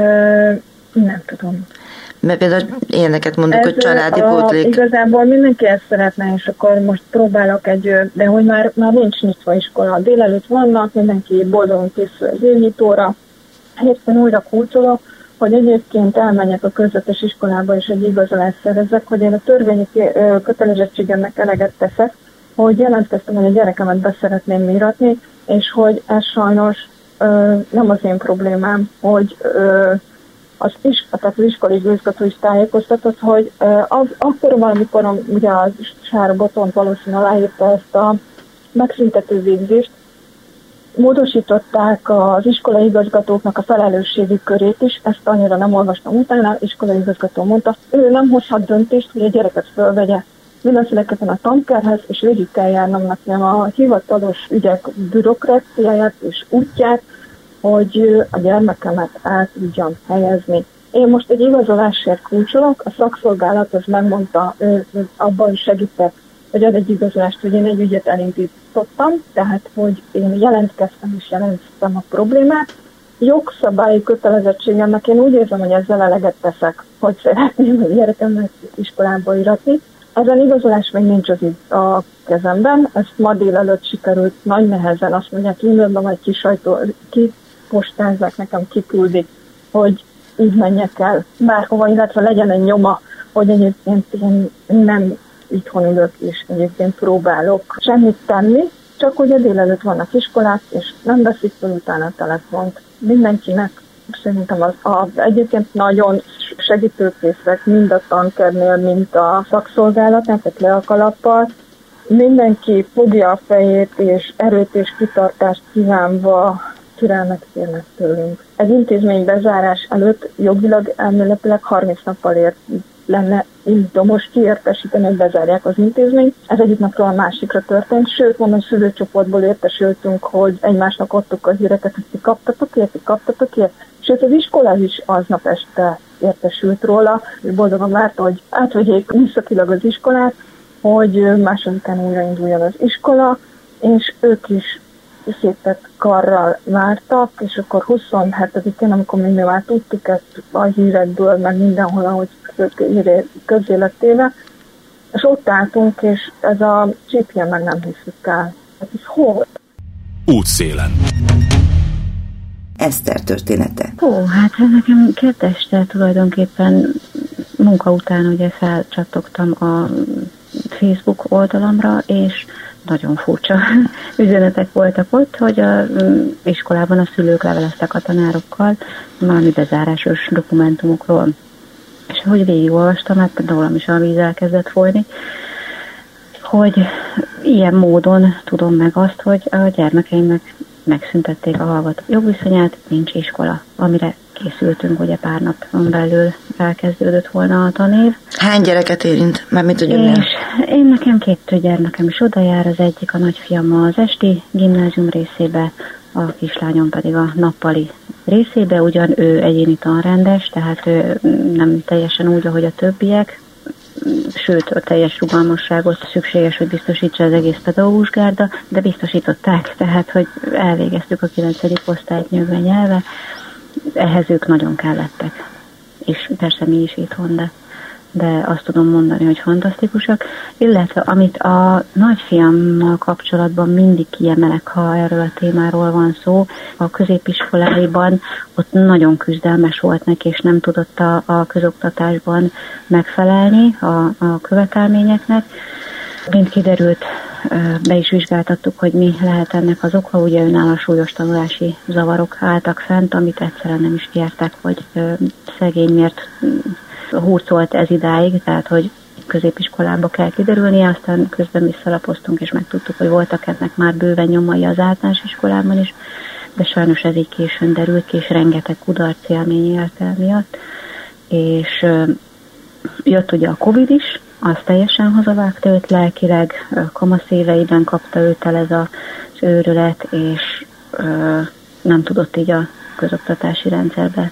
nem tudom. Mert például ilyeneket mondok, ez hogy családi pótlék. Igazából mindenki ezt szeretne, és akkor most próbálok egy, de hogy már, már nincs nyitva iskola. Délelőtt vannak, mindenki boldogan készül az évnyitóra. Hétfőn újra kulcsolok, hogy egyébként elmenjek a közvetes iskolába, és egy igazolást szerezzek, hogy én a törvényi kötelezettségemnek eleget teszek, hogy jelentkeztem, hogy a gyerekemet be szeretném íratni, és hogy ez sajnos ö, nem az én problémám, hogy ö, az, is, tehát az iskolai igazgató is tájékoztatott, hogy ö, az, akkor valamikor ugye a Sára Botont valószínűleg aláírta ezt a megszüntető végzést, módosították az iskolai igazgatóknak a felelősségi körét is, ezt annyira nem olvastam utána, iskolai igazgató mondta, ő nem hozhat döntést, hogy a gyereket fölvegye mindenféleképpen a tankerhez, és végig kell járnom nekem a hivatalos ügyek bürokráciáját és útját, hogy a gyermekemet el tudjam helyezni. Én most egy igazolásért kulcsolok, a szakszolgálat az megmondta, ő, ő abban segített, hogy ad egy igazolást, hogy én egy ügyet elindítottam, tehát hogy én jelentkeztem és jelentettem a problémát. Jogszabályi kötelezettségemnek én úgy érzem, hogy ezzel eleget teszek, hogy szeretném a gyerekemet iskolába iratni. Ezen igazolás még nincs az itt a kezemben, ezt ma délelőtt sikerült nagy nehezen, azt mondják, e-mailben vagy kisajtó, kipostázzák nekem, kiküldik, hogy így menjek el bárhova, illetve legyen egy nyoma, hogy egyébként én nem itthon ülök, és egyébként próbálok semmit tenni, csak hogy a délelőtt vannak iskolák, és nem veszik fel utána a telefont. Mindenkinek szerintem az, az egyébként nagyon segítőkészek, mind a tankernél, mind a szakszolgálatnál, tehát le a kalappal. Mindenki fogja a fejét, és erőt és kitartást kívánva türelmet kérnek tőlünk. Egy intézmény bezárás előtt jogilag elméletileg harminc nappal ért lenne indomos kiértesíteni, hogy bezárják az intézményt. Ez egyik napról a másikra történt, sőt, mondom, szülőcsoportból értesültünk, hogy egymásnak adtuk a híreket, hogy ti kaptatok ilyet, ti kaptatok ilyet. Sőt, az iskola is aznap este értesült róla, hogy boldogan várta, hogy átvegyék műszakilag az iskolát, hogy másodikán újrainduljon az iskola, és ők is szétett karral vártak, és akkor huszonhetedikén, amikor mi már tudtuk ezt a hírekből, meg mindenhol, ahogy közéletével, és ott álltunk, és ez a csípjen meg nem hiszük el. Hát ez hol? Útszélen. Eszter története. Ó, hát nekem kedveste tulajdonképpen munka után ugye felcsattogtam a Facebook oldalamra, és nagyon furcsa üzenetek voltak ott, hogy az iskolában a szülők leveleztek a tanárokkal valami bezárásos dokumentumokról. És ahogy végigolvastam, hát rólam is a víz elkezdett folyni, hogy ilyen módon tudom meg azt, hogy a gyermekeimnek megszüntették a hallgató jogviszonyát, nincs iskola, amire készültünk, ugye pár napon belül elkezdődött volna a tanév. Hány gyereket érint? Mármint ugye És én nekem két gyermekem is oda jár, az egyik a nagyfiammal az esti gimnázium részébe, a kislányom pedig a nappali részébe, ugyan ő egyéni tanrendes, tehát ő nem teljesen úgy, ahogy a többiek, sőt, a teljes rugalmasságot szükséges, hogy biztosítsa az egész pedagógus gárda, de biztosították, tehát, hogy elvégeztük a kilencedik osztályt nyelven nyelve, ehhez ők nagyon kellettek. És persze mi is itthon, de, de azt tudom mondani, hogy fantasztikusak. Illetve amit a nagyfiammal kapcsolatban mindig kiemelek, ha erről a témáról van szó, a középiskoláiban ott nagyon küzdelmes volt neki, és nem tudott a, a közoktatásban megfelelni a, a követelményeknek. Mint kiderült, be is vizsgáltattuk, hogy mi lehet ennek az oka, ugye önálló súlyos tanulási zavarok álltak fent, amit egyszerűen nem is értek, hogy szegény miért hurcolt ez idáig, tehát hogy középiskolába kell kiderülnie, aztán közben visszalapoztunk, és megtudtuk, hogy voltak ennek már bőven nyomai az általános iskolában is, de sajnos ez így későn derült ki, és rengeteg kudarc élmény élt el miatt, és jött ugye a Covid is, az teljesen hazavágta őt lelkileg, kamasz éveiben kapta őt el ez az őrület, és ö, nem tudott így a közoktatási rendszerbe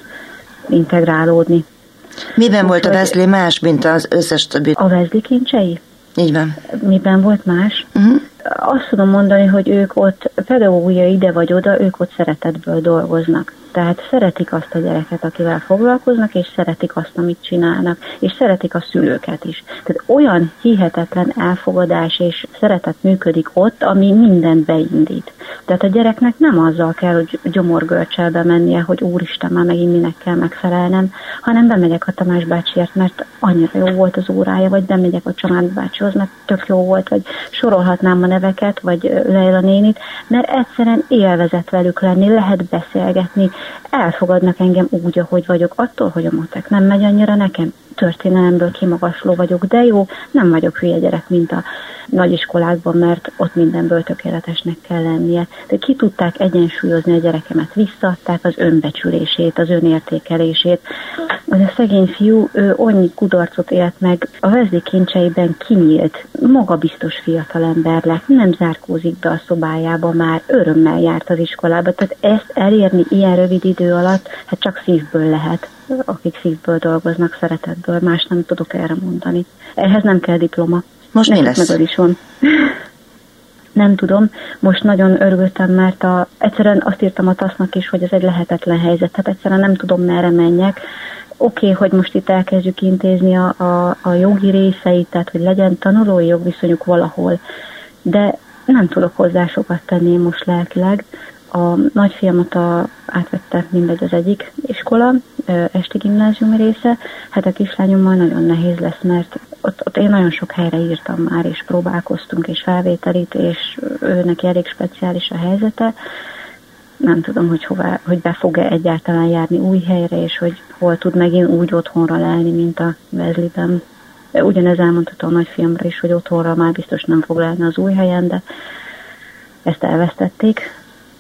beintegrálódni. Miben volt a Wesley más, mint az összes többi? A Wesley kincsei? Így van. Miben volt más? Uh-huh. Azt tudom mondani, hogy ők ott pedagógia ide vagy oda, ők ott szeretetből dolgoznak. Tehát szeretik azt a gyereket, akivel foglalkoznak, és szeretik azt, amit csinálnak, és szeretik a szülőket is. Tehát olyan hihetetlen elfogadás és szeretet működik ott, ami mindent beindít. Tehát a gyereknek nem azzal kell, hogy gyomorgörcsel bemennie, hogy úristen, már megint minek kell megfelelnem, hanem bemegyek a Tamás bácsiért, mert annyira jó volt az órája, vagy bemegyek a Csamád bácsihoz, mert tök jó volt, vagy sorolhatnám a neveket, vagy Leila nénit, mert egyszerűen élvezett velük lenni, lehet beszélgetni, elfogadnak engem úgy, ahogy vagyok, attól, hogy a matek nem megy annyira nekem, történelemből kimagasló vagyok, de jó, nem vagyok hülye gyerek, mint a nagyiskolákban, mert ott mindenből tökéletesnek kell lennie. De ki tudták egyensúlyozni a gyerekemet, visszaadták az önbecsülését, az önértékelését. Az a szegény fiú, ő annyi kudarcot élt meg, a Wesley kincseiben kinyílt, magabiztos fiatalember lett, nem zárkózik be a szobájába már, örömmel járt az iskolába, tehát ezt elérni ilyen rövid idő alatt, hát csak szívből lehet, akik szívből dolgoznak, szeretetből, más nem tudok erre mondani. Ehhez nem kell diploma. Most mi lesz? Meg is van. Nem tudom, most nagyon örültem, mert a, egyszerűen azt írtam a tasznak is, hogy ez egy lehetetlen helyzet, tehát egyszerűen nem tudom, merre menjek. Oké, okay, hogy most itt elkezdjük intézni a, a, a jogi részeit, tehát hogy legyen tanulói jogviszonyuk valahol, de nem tudok hozzá sokat tenni most lelkileg. A nagyfiamat a, átvette mindegy az egyik iskola, esti gimnáziumi része, hát a kislányommal nagyon nehéz lesz, mert ott, ott én nagyon sok helyre írtam már, és próbálkoztunk, és felvételit, és ő neki elég speciális a helyzete. Nem tudom, hogy, hová, hogy be fog-e egyáltalán járni új helyre, és hogy hol tud megint úgy otthonra lelni, mint a Wesleyben. Ugyanez elmondható a nagyfiamra is, hogy otthonra már biztos nem fog lelni az új helyen, de ezt elvesztették.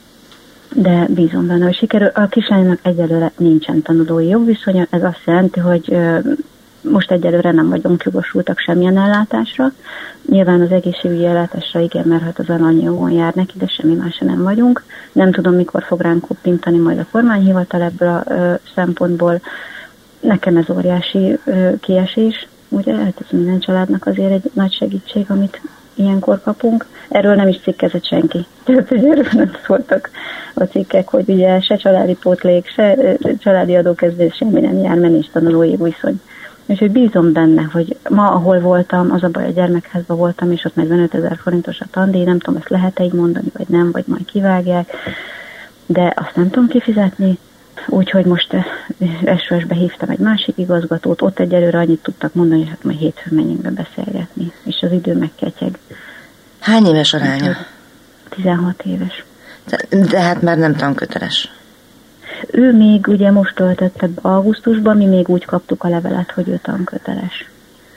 De bízom benne, hogy sikerül. A kislánynak egyelőre nincsen tanulói jogviszonya, ez azt jelenti, hogy most egyelőre nem vagyunk jogosultak semmilyen ellátásra. Nyilván az egészségügyi ellátásra igen, mert hát az annyi jóan jár neki, de semmi másra nem vagyunk. Nem tudom, mikor fog ránk koppintani majd a kormányhivatal ebből a ö, szempontból. Nekem ez óriási ö, kiesés, ugye? Hát ez minden családnak azért egy nagy segítség, amit ilyenkor kapunk. Erről nem is cikkezett senki. Tehát erről nem szóltak a cikkek, hogy ugye se családi pótlék, se családi adókezdés, semmi nem jár, mert nincs tanulói viszony. És hogy bízom benne, hogy ma, ahol voltam, az a baj, a gyermekházban voltam, és ott negyvenötezer forintos a tandíj, nem tudom, ezt lehet-e így mondani, vagy nem, vagy majd kivágják, de azt nem tudom kifizetni, úgyhogy most es o es-be hívtam egy másik igazgatót, ott egyelőre annyit tudtak mondani, hogy hát majd hétfőn menjünk be beszélgetni, és az idő megketyeg. Hány éves aránya? tizenhat éves. De, de hát már nem tanköteles. Ő még ugye most töltötte augusztusban, mi még úgy kaptuk a levelet, hogy ő tanköteles.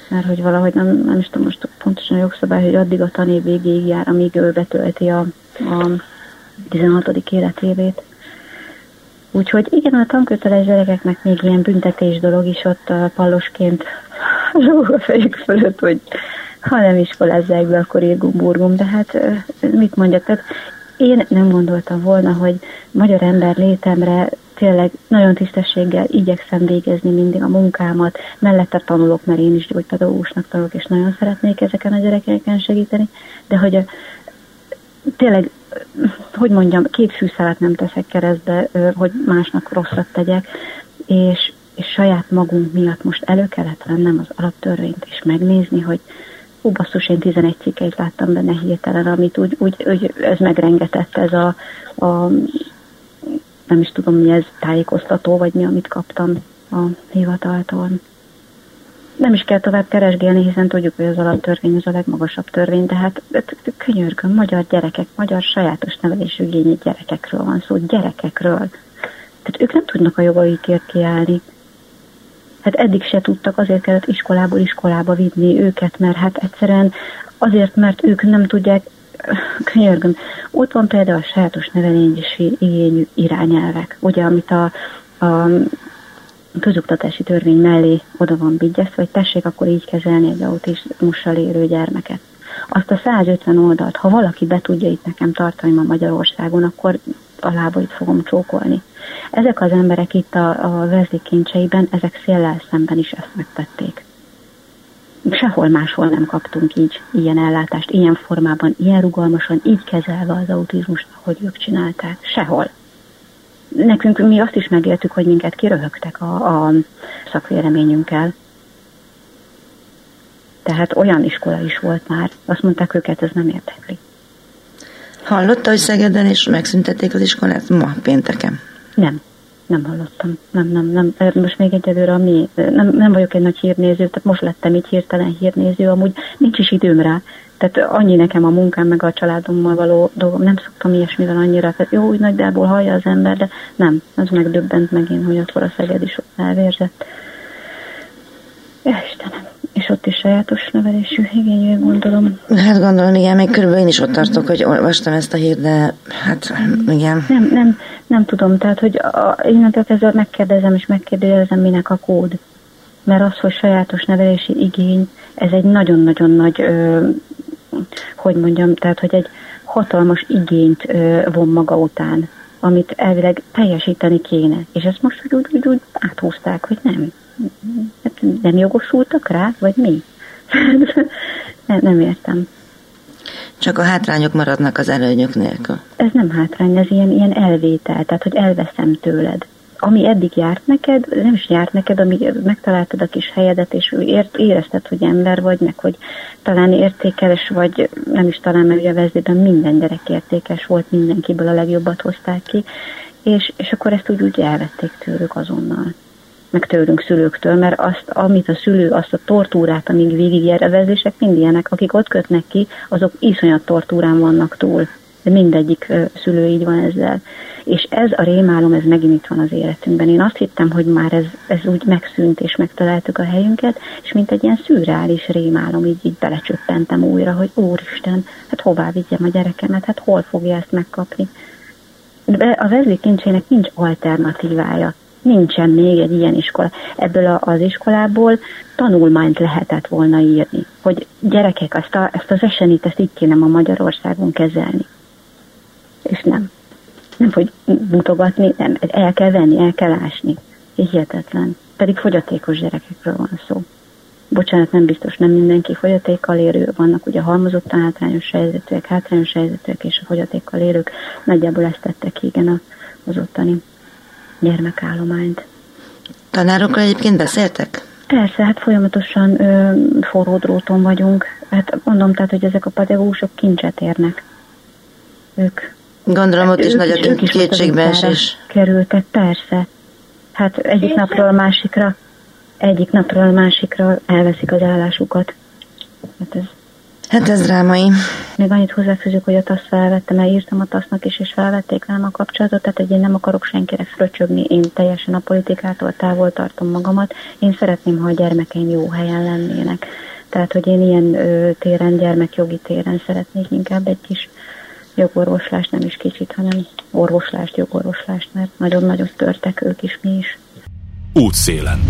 mert hogy valahogy nem, nem is tudom most pontosan a jogszabály, hogy addig a tanév végéig jár, amíg ő betölti a, a tizenhatodik életévét. Úgyhogy igen, a tanköteles gyerekeknek még ilyen büntetés dolog is ott pallosként lóg a fejük fölött, hogy ha nem iskolázzák be, akkor írgum-burgum, de hát mit mondjak, tehát én nem gondoltam volna, hogy magyar ember létemre tényleg nagyon tisztességgel igyekszem végezni mindig a munkámat, mellette tanulok, mert én is gyógypedagógusnak tanulok, és nagyon szeretnék ezeken a gyerekeken segíteni, de hogy a, tényleg, hogy mondjam, két fűszálat nem teszek keresztbe, hogy másnak rosszat tegyek, és, és saját magunk miatt most elő kellett vennem az alaptörvényt, és megnézni, hogy hú, basszus, én tizenegy cikkeit láttam benne hirtelen, amit úgy, úgy, úgy ez megrengetett, ez a, a nem is tudom, mi ez, tájékoztató, vagy mi, amit kaptam a hivataltól. Nem is kell tovább keresgélni, hiszen tudjuk, hogy az alaptörvény az a legmagasabb törvény, de hát könyörgöm, magyar gyerekek, magyar sajátos nevelésű igényű gyerekekről van szó, gyerekekről. Tehát ők nem tudnak a jogaikért kiállni. Hát eddig se tudtak, azért kellett iskolából iskolába vinni őket, mert hát egyszerűen azért, mert ők nem tudják, könyörgöm. Ott van például a sajátos nevelési igényű irányelvek, ugye, amit a, a közoktatási törvény mellé oda van vigyezve, hogy tessék akkor így kezelni egy autizmussal élő gyermeket. Azt a százötven oldalt, ha valaki be tudja itt nekem tartani ma Magyarországon, akkor a lábait fogom csókolni. Ezek az emberek itt a, a Wesley kincseiben, ezek széllel szemben is ezt megtették. Sehol máshol nem kaptunk így ilyen ellátást, ilyen formában, ilyen rugalmasan, így kezelve az autizmust, ahogy ők csinálták. Sehol. Nekünk mi azt is megéltük, hogy minket kiröhögtek a, a szakvéleményünkkel. Tehát olyan iskola is volt már. Azt mondták, őket ez nem érdekli. Hallotta, hogy Szegeden is megszüntették az iskolát ma, pénteken? Nem. Nem hallottam. Nem, nem, nem. Most még egyelőre ami, nem, nem vagyok egy nagy hírnéző, tehát most lettem így hirtelen hírnéző, amúgy nincs is időm rá. Tehát annyi nekem a munkám, meg a családommal való dolgom, nem szoktam ilyesmivel annyira, tehát jó, úgy nagyjából hallja az ember, de nem, az megdöbbent megint, hogy akkor a Szeged is ott elvérzett. Ja, Istenem, és ott is sajátos nevelésű igényű, gondolom. Hát gondolom, igen, még körülbelül én is ott tartok, hogy olvastam ezt a hírt, de hát igen. Nem, nem, nem tudom, tehát, hogy a, innentől kezdve megkérdezem és megkérdezem, minek a kód. Mert az, hogy sajátos nevelési igény, ez egy nagyon-nagyon nagy, ö, hogy mondjam, tehát, hogy egy hatalmas igényt ö, von maga után, amit elvileg teljesíteni kéne. És ezt most úgy, úgy, úgy áthúzták, hogy nem. Hát nem jogosultak rá, vagy mi? nem, nem értem. Csak a hátrányok maradnak az előnyök nélkül. Ez nem hátrány, ez ilyen, ilyen elvétel, tehát hogy elveszem tőled. Ami eddig járt neked, nem is járt neked, amíg megtaláltad a kis helyedet, és ért, érezted, hogy ember vagy, meg hogy talán értékes vagy, nem is talán, mert ugye a Wesleyben minden gyerek értékes volt, mindenkiből a legjobbat hozták ki, és, és akkor ezt úgy, úgy elvették tőlük azonnal. Meg tőlünk szülőktől, mert azt, amit a szülő, azt a tortúrát, amíg végigjár, a vezések mind ilyenek, akik ott kötnek ki, azok iszonyat tortúrán vannak túl. De mindegyik uh, szülő így van ezzel. És ez a rémálom, ez megint itt van az életünkben. Én azt hittem, hogy már ez, ez úgy megszűnt, és megtaláltuk a helyünket, és mint egy ilyen szürreális rémálom, így, így belecsöppentem újra, hogy úristen, hát hová vigyem a gyerekemet, hát hol fogja ezt megkapni. De a Wesley kincsének nincs alternatívája. Nincsen még egy ilyen iskola. Ebből az iskolából tanulmányt lehetett volna írni, hogy gyerekek, ezt, a, ezt az esenit, ezt így kéne ma Magyarországon kezelni. És nem. Nem, hogy mutogatni, nem. El kell venni, el kell ásni. Hihetetlen. Pedig fogyatékos gyerekekről van szó. Bocsánat, nem biztos, nem mindenki fogyatékkal élő, vannak ugye halmozottan hátrányos helyzetűek, hátrányos helyzetűek és a fogyatékkal élők. Nagyjából ezt tettek ki, igen, az ottani gyermekállományt. Tanárokkal egyébként beszéltek? Persze, hát folyamatosan ö, forró dróton vagyunk. Hát mondom, tehát, hogy ezek a pedagógusok kincset érnek. Ők. Gondolom, ott hát is nagy a kétségbeesés. Kerültek, persze. Hát egyik napról a másikra, egyik napról a másikra elveszik az állásukat. Hát ez Hát ez drámai. Még annyit hozzáfűzök, hogy a TASZ felvette, mert írtam a TASZ-nak is, és felvették velem a kapcsolatot, tehát hogy én nem akarok senkire fröcsögni, én teljesen a politikától távol tartom magamat. Én szeretném, ha a gyermekeim jó helyen lennének. Tehát, hogy én ilyen ö, téren, gyermekjogi téren szeretnék inkább egy kis jogorvoslást, nem is kicsit, hanem orvoslást, jogorvoslást, mert nagyon-nagyon törtek ők is, mi is. Útszélen.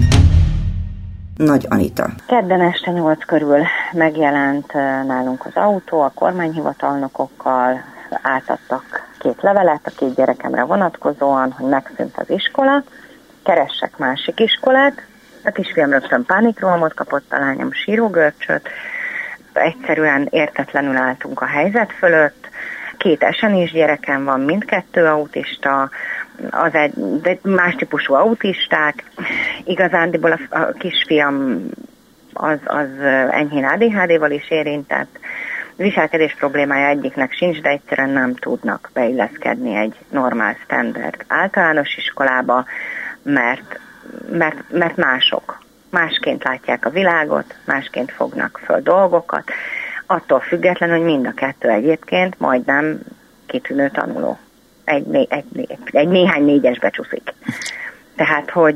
Nagy Anita. Kedden este nyolc körül megjelent nálunk az autó, a kormányhivatalnokokkal átadtak két levelet a két gyerekemre vonatkozóan, hogy megszűnt az iskola, keressek másik iskolát. A kisfiam rögtön pánikrohamot kapott, a lányom sírógörcsöt, egyszerűen értetlenül álltunk a helyzet fölött. Két esenis gyerekem van, mindkettő autista, az egy de más típusú autisták. Igazándiból a, a kisfiam az, az enyhén á dé há dé-val is érintett. Viselkedés problémája egyiknek sincs, de egyszerűen nem tudnak beilleszkedni egy normál standard általános iskolába, mert, mert, mert mások. Másként látják a világot, másként fognak föl dolgokat, attól függetlenül, hogy mind a kettő egyébként majdnem kitűnő tanuló. Egy, egy, egy, egy néhány négyes becsúszik. Tehát, hogy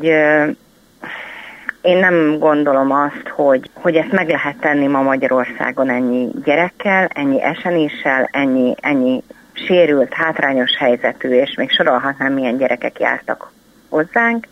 én nem gondolom azt, hogy, hogy ezt meg lehet tenni ma Magyarországon ennyi gyerekkel, ennyi esenéssel, ennyi, ennyi sérült, hátrányos helyzetű, és még sorolhatnám, milyen gyerekek jártak hozzánk.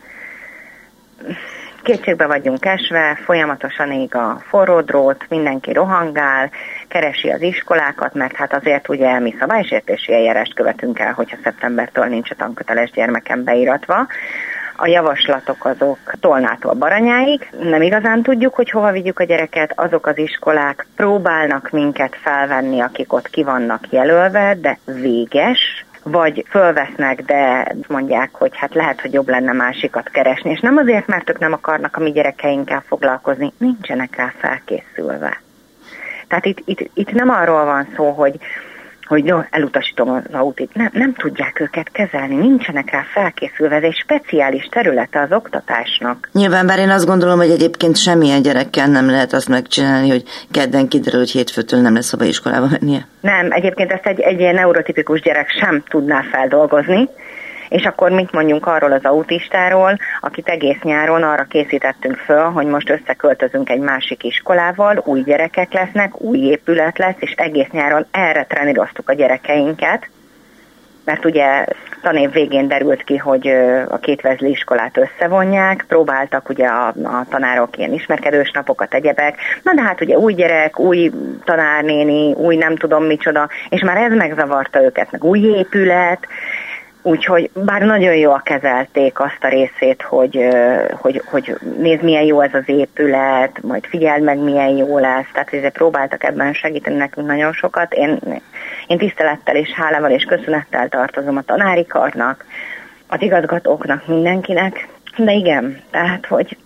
Kétségbe vagyunk esve, folyamatosan ég a forró drót, mindenki rohangál, keresi az iskolákat, mert hát azért ugye mi szabálysértési eljárást követünk el, hogyha szeptembertől nincs a tanköteles gyermekem beiratva. A javaslatok azok Tolnától Baranyáig, nem igazán tudjuk, hogy hova vigyük a gyereket, azok az iskolák próbálnak minket felvenni, akik ott ki vannak jelölve, de véges, vagy fölvesznek, de mondják, hogy hát lehet, hogy jobb lenne másikat keresni, és nem azért, mert ők nem akarnak a mi gyerekeinkkel foglalkozni, nincsenek rá felkészülve. Tehát itt, itt, itt nem arról van szó, hogy, hogy no, elutasítom az autót, nem, nem tudják őket kezelni, nincsenek rá felkészülve, ez egy speciális területe az oktatásnak. Nyilván, bár én azt gondolom, hogy egyébként semmilyen gyerekkel nem lehet azt megcsinálni, hogy kedden kiderül, hogy hétfőtől nem lesz szabad iskolába mennie. Nem, egyébként ezt egy, egy ilyen neurotipikus gyerek sem tudná feldolgozni, és akkor mit mondjunk arról az autistáról, akit egész nyáron arra készítettünk föl, hogy most összeköltözünk egy másik iskolával, új gyerekek lesznek, új épület lesz, és egész nyáron erre treníroztuk a gyerekeinket, mert ugye tanév végén derült ki, hogy a két vezli iskolát összevonják, próbáltak ugye a, a tanárok ilyen ismerkedős napokat, egyebek, na de hát ugye új gyerek, új tanárnéni, új nem tudom micsoda, és már ez megzavarta őket, meg új épület. Úgyhogy bár nagyon jól kezelték azt a részét, hogy, hogy, hogy nézd, milyen jó ez az épület, majd figyeld meg, milyen jó lesz. Tehát ezért próbáltak ebben segíteni nekünk nagyon sokat. Én, én tisztelettel és hálával és köszönettel tartozom a tanári karnak, az igazgatóknak, mindenkinek. De igen, tehát, hogy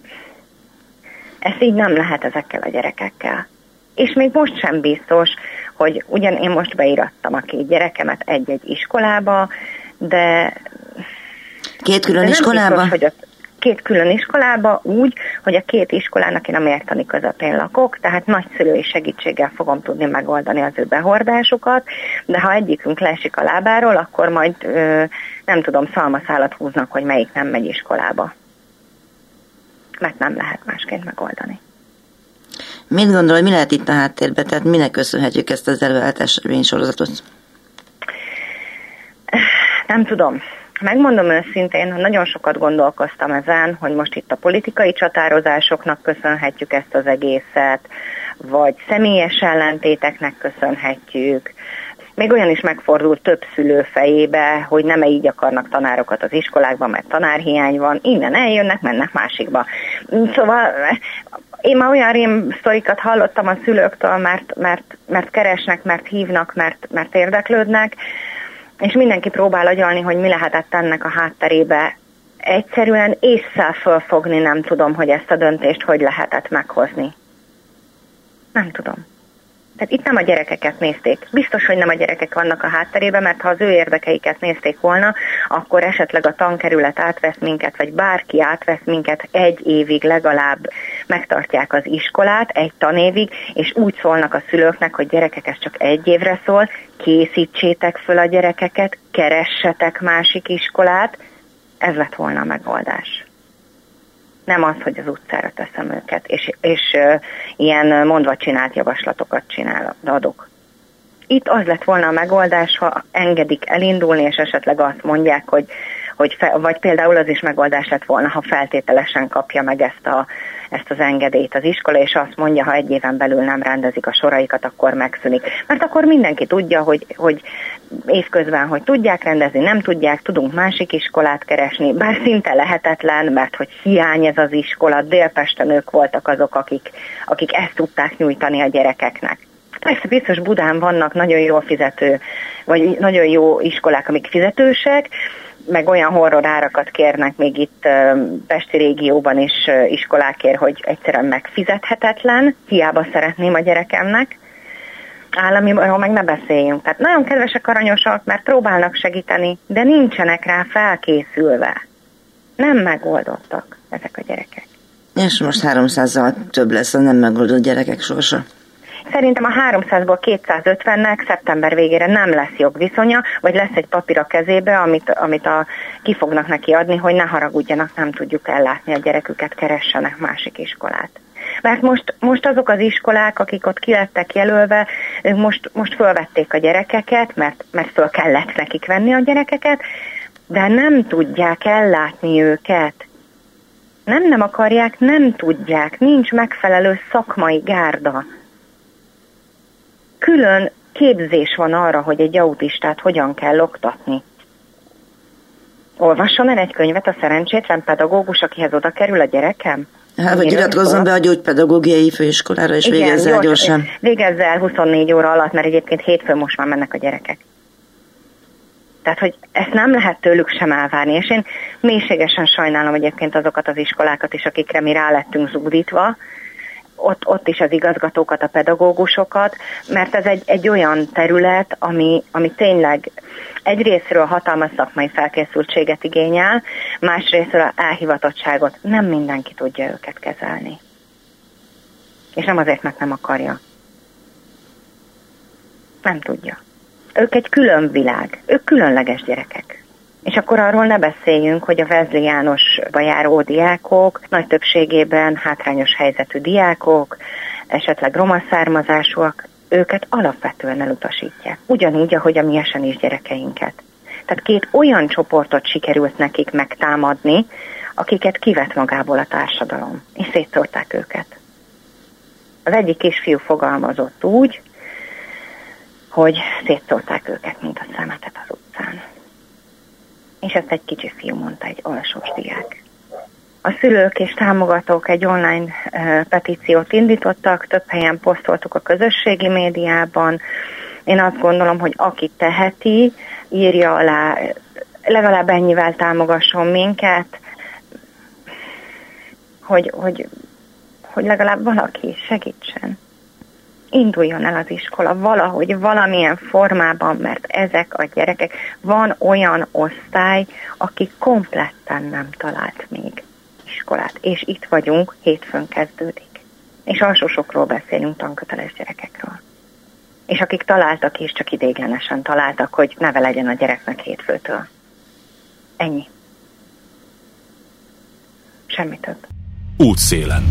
ezt így nem lehet ezekkel a gyerekekkel. És még most sem biztos, hogy ugyan én most beirattam a két gyerekemet egy-egy iskolába, de... Két külön de iskolába? Biztos, hogy a két külön iskolába úgy, hogy a két iskolának én a mértani közepén lakok, tehát nagyszülői segítséggel fogom tudni megoldani az ő behordásukat, de ha egyikünk leesik a lábáról, akkor majd ö, nem tudom, szalmaszálat húznak, hogy melyik nem megy iskolába. Mert nem lehet másként megoldani. Mit gondol, hogy mi lehet itt a háttérben? Tehát minek köszönhetjük ezt az előállt eseménysorozatot? Nem tudom. Megmondom őszintén, nagyon sokat gondolkoztam ezen, hogy most itt a politikai csatározásoknak köszönhetjük ezt az egészet, vagy személyes ellentéteknek köszönhetjük. Még olyan is megfordult több szülő fejébe, hogy nem így akarnak tanárokat az iskolákban, mert tanárhiány van, innen eljönnek, mennek másikba. Szóval én már olyan rém sztorikat hallottam a szülőktől, mert, mert, mert keresnek, mert hívnak, mert, mert érdeklődnek, és mindenki próbál agyalni, hogy mi lehetett ennek a hátterébe. Egyszerűen ésszel fölfogni nem tudom, hogy ezt a döntést hogy lehetett meghozni. Nem tudom. Tehát itt nem a gyerekeket nézték. Biztos, hogy nem a gyerekek vannak a hátterében, mert ha az ő érdekeiket nézték volna, akkor esetleg a tankerület átvesz minket, vagy bárki átvesz minket egy évig legalább megtartják az iskolát egy tanévig, és úgy szólnak a szülőknek, hogy gyerekek, ez csak egy évre szól, készítsétek föl a gyerekeket, keressetek másik iskolát, ez lett volna a megoldás. Nem az, hogy az utcára teszem őket, és, és uh, ilyen mondva csinált javaslatokat csinál, adok. Itt az lett volna a megoldás, ha engedik elindulni, és esetleg azt mondják, hogy, hogy fe, vagy például az is megoldás lett volna, ha feltételesen kapja meg ezt, a, ezt az engedélyt az iskola, és azt mondja, ha egy éven belül nem rendezik a soraikat, akkor megszűnik. Mert akkor mindenki tudja, hogy, hogy évközben, hogy tudják rendezni, nem tudják, tudunk másik iskolát keresni, bár szinte lehetetlen, mert hogy hiány ez az iskola, Délpesten ők voltak azok, akik, akik ezt tudták nyújtani a gyerekeknek. Persze biztos Budán vannak nagyon jól fizető, vagy nagyon jó iskolák, amik fizetősek, meg olyan horror árakat kérnek még itt Pesti régióban is iskolákért, hogy egyszerűen megfizethetetlen, hiába szeretném a gyerekemnek. Államiról meg ne beszéljünk. Tehát nagyon kedvesek, aranyosak, mert próbálnak segíteni, de nincsenek rá felkészülve. Nem megoldottak ezek a gyerekek. És most háromszázzal több lesz a nem megoldott gyerekek sorsa. Szerintem a háromszázból kétszázötvennek szeptember végére nem lesz jogviszonya, vagy lesz egy papír a kezébe, amit, amit a, ki fognak neki adni, hogy ne haragudjanak, nem tudjuk ellátni a gyereküket, keressenek másik iskolát. Mert most, most azok az iskolák, akik ott ki lettek jelölve, ők most, most fölvették a gyerekeket, mert, mert föl kellett nekik venni a gyerekeket, de nem tudják ellátni őket. Nem, nem akarják, nem tudják, nincs megfelelő szakmai gárda. Külön képzés van arra, hogy egy autistát hogyan kell oktatni. Olvasson el egy könyvet a szerencsétlen pedagógus, akihez oda kerül a gyerekem? Hát, vagy iratkozzon be a gyógypedagógiai főiskolára, és igen, végezze el gyorsan. Végezze el huszonnégy óra alatt, mert egyébként hétfőn most már mennek a gyerekek. Tehát, hogy ezt nem lehet tőlük sem elvárni, és én mélységesen sajnálom egyébként azokat az iskolákat is, akikre mi rá lettünk zúdítva, Ott, ott is az igazgatókat, a pedagógusokat, mert ez egy, egy olyan terület, ami, ami tényleg egyrészről hatalmas szakmai felkészültséget igényel, másrészről elhivatottságot. Nem mindenki tudja őket kezelni. És nem azért, mert nem akarja. Nem tudja. Ők egy külön világ. Ők különleges gyerekek. És akkor arról ne beszéljünk, hogy a Wesley Jánosba járó diákok nagy többségében hátrányos helyzetű diákok, esetleg roma származásúak, őket alapvetően elutasítják. Ugyanúgy, ahogy a mi esenis gyerekeinket. Tehát két olyan csoportot sikerült nekik megtámadni, akiket kivett magából a társadalom, és szétszórták őket. Az egyik kisfiú fogalmazott úgy, hogy szétszórták őket, mint a szemetet az utcán. És ezt egy kicsi fiú mondta, egy alsós diák. A szülők és támogatók egy online uh, petíciót indítottak, több helyen posztoltuk a közösségi médiában. Én azt gondolom, hogy aki teheti, írja alá, legalább ennyivel támogasson minket, hogy, hogy, hogy legalább valaki segítsen. Induljon el az iskola valahogy, valamilyen formában, mert ezek a gyerekek, van olyan osztály, aki kompletten nem talált még iskolát. És itt vagyunk, hétfőn kezdődik. És alsósokról beszélünk, tanköteles gyerekekről. És akik találtak is, csak idéglenesen találtak, hogy neve legyen a gyereknek hétfőtől. Ennyi. Semmi több. Útszélen.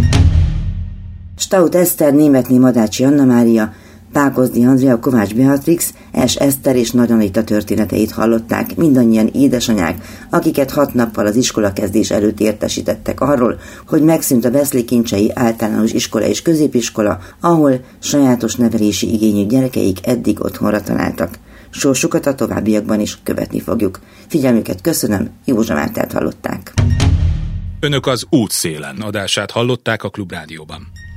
Staud Eszter, Németné Madácsi Anna Mária, Pákozdi Andrea, Kovács Beatrix, Es Eszter és Nagy Anita történeteit hallották, mindannyian édesanyák, akiket hat nappal az iskolakezdés előtt értesítettek arról, hogy megszűnt a Wesley Kincsei Általános Iskola és Középiskola, ahol sajátos nevelési igényű gyerekeik eddig otthonra találtak. Sorsukat a továbbiakban is követni fogjuk. Figyelmüket köszönöm, Józsa Mártát hallották. Önök az Útszélen adását hallották a Klubrádióban.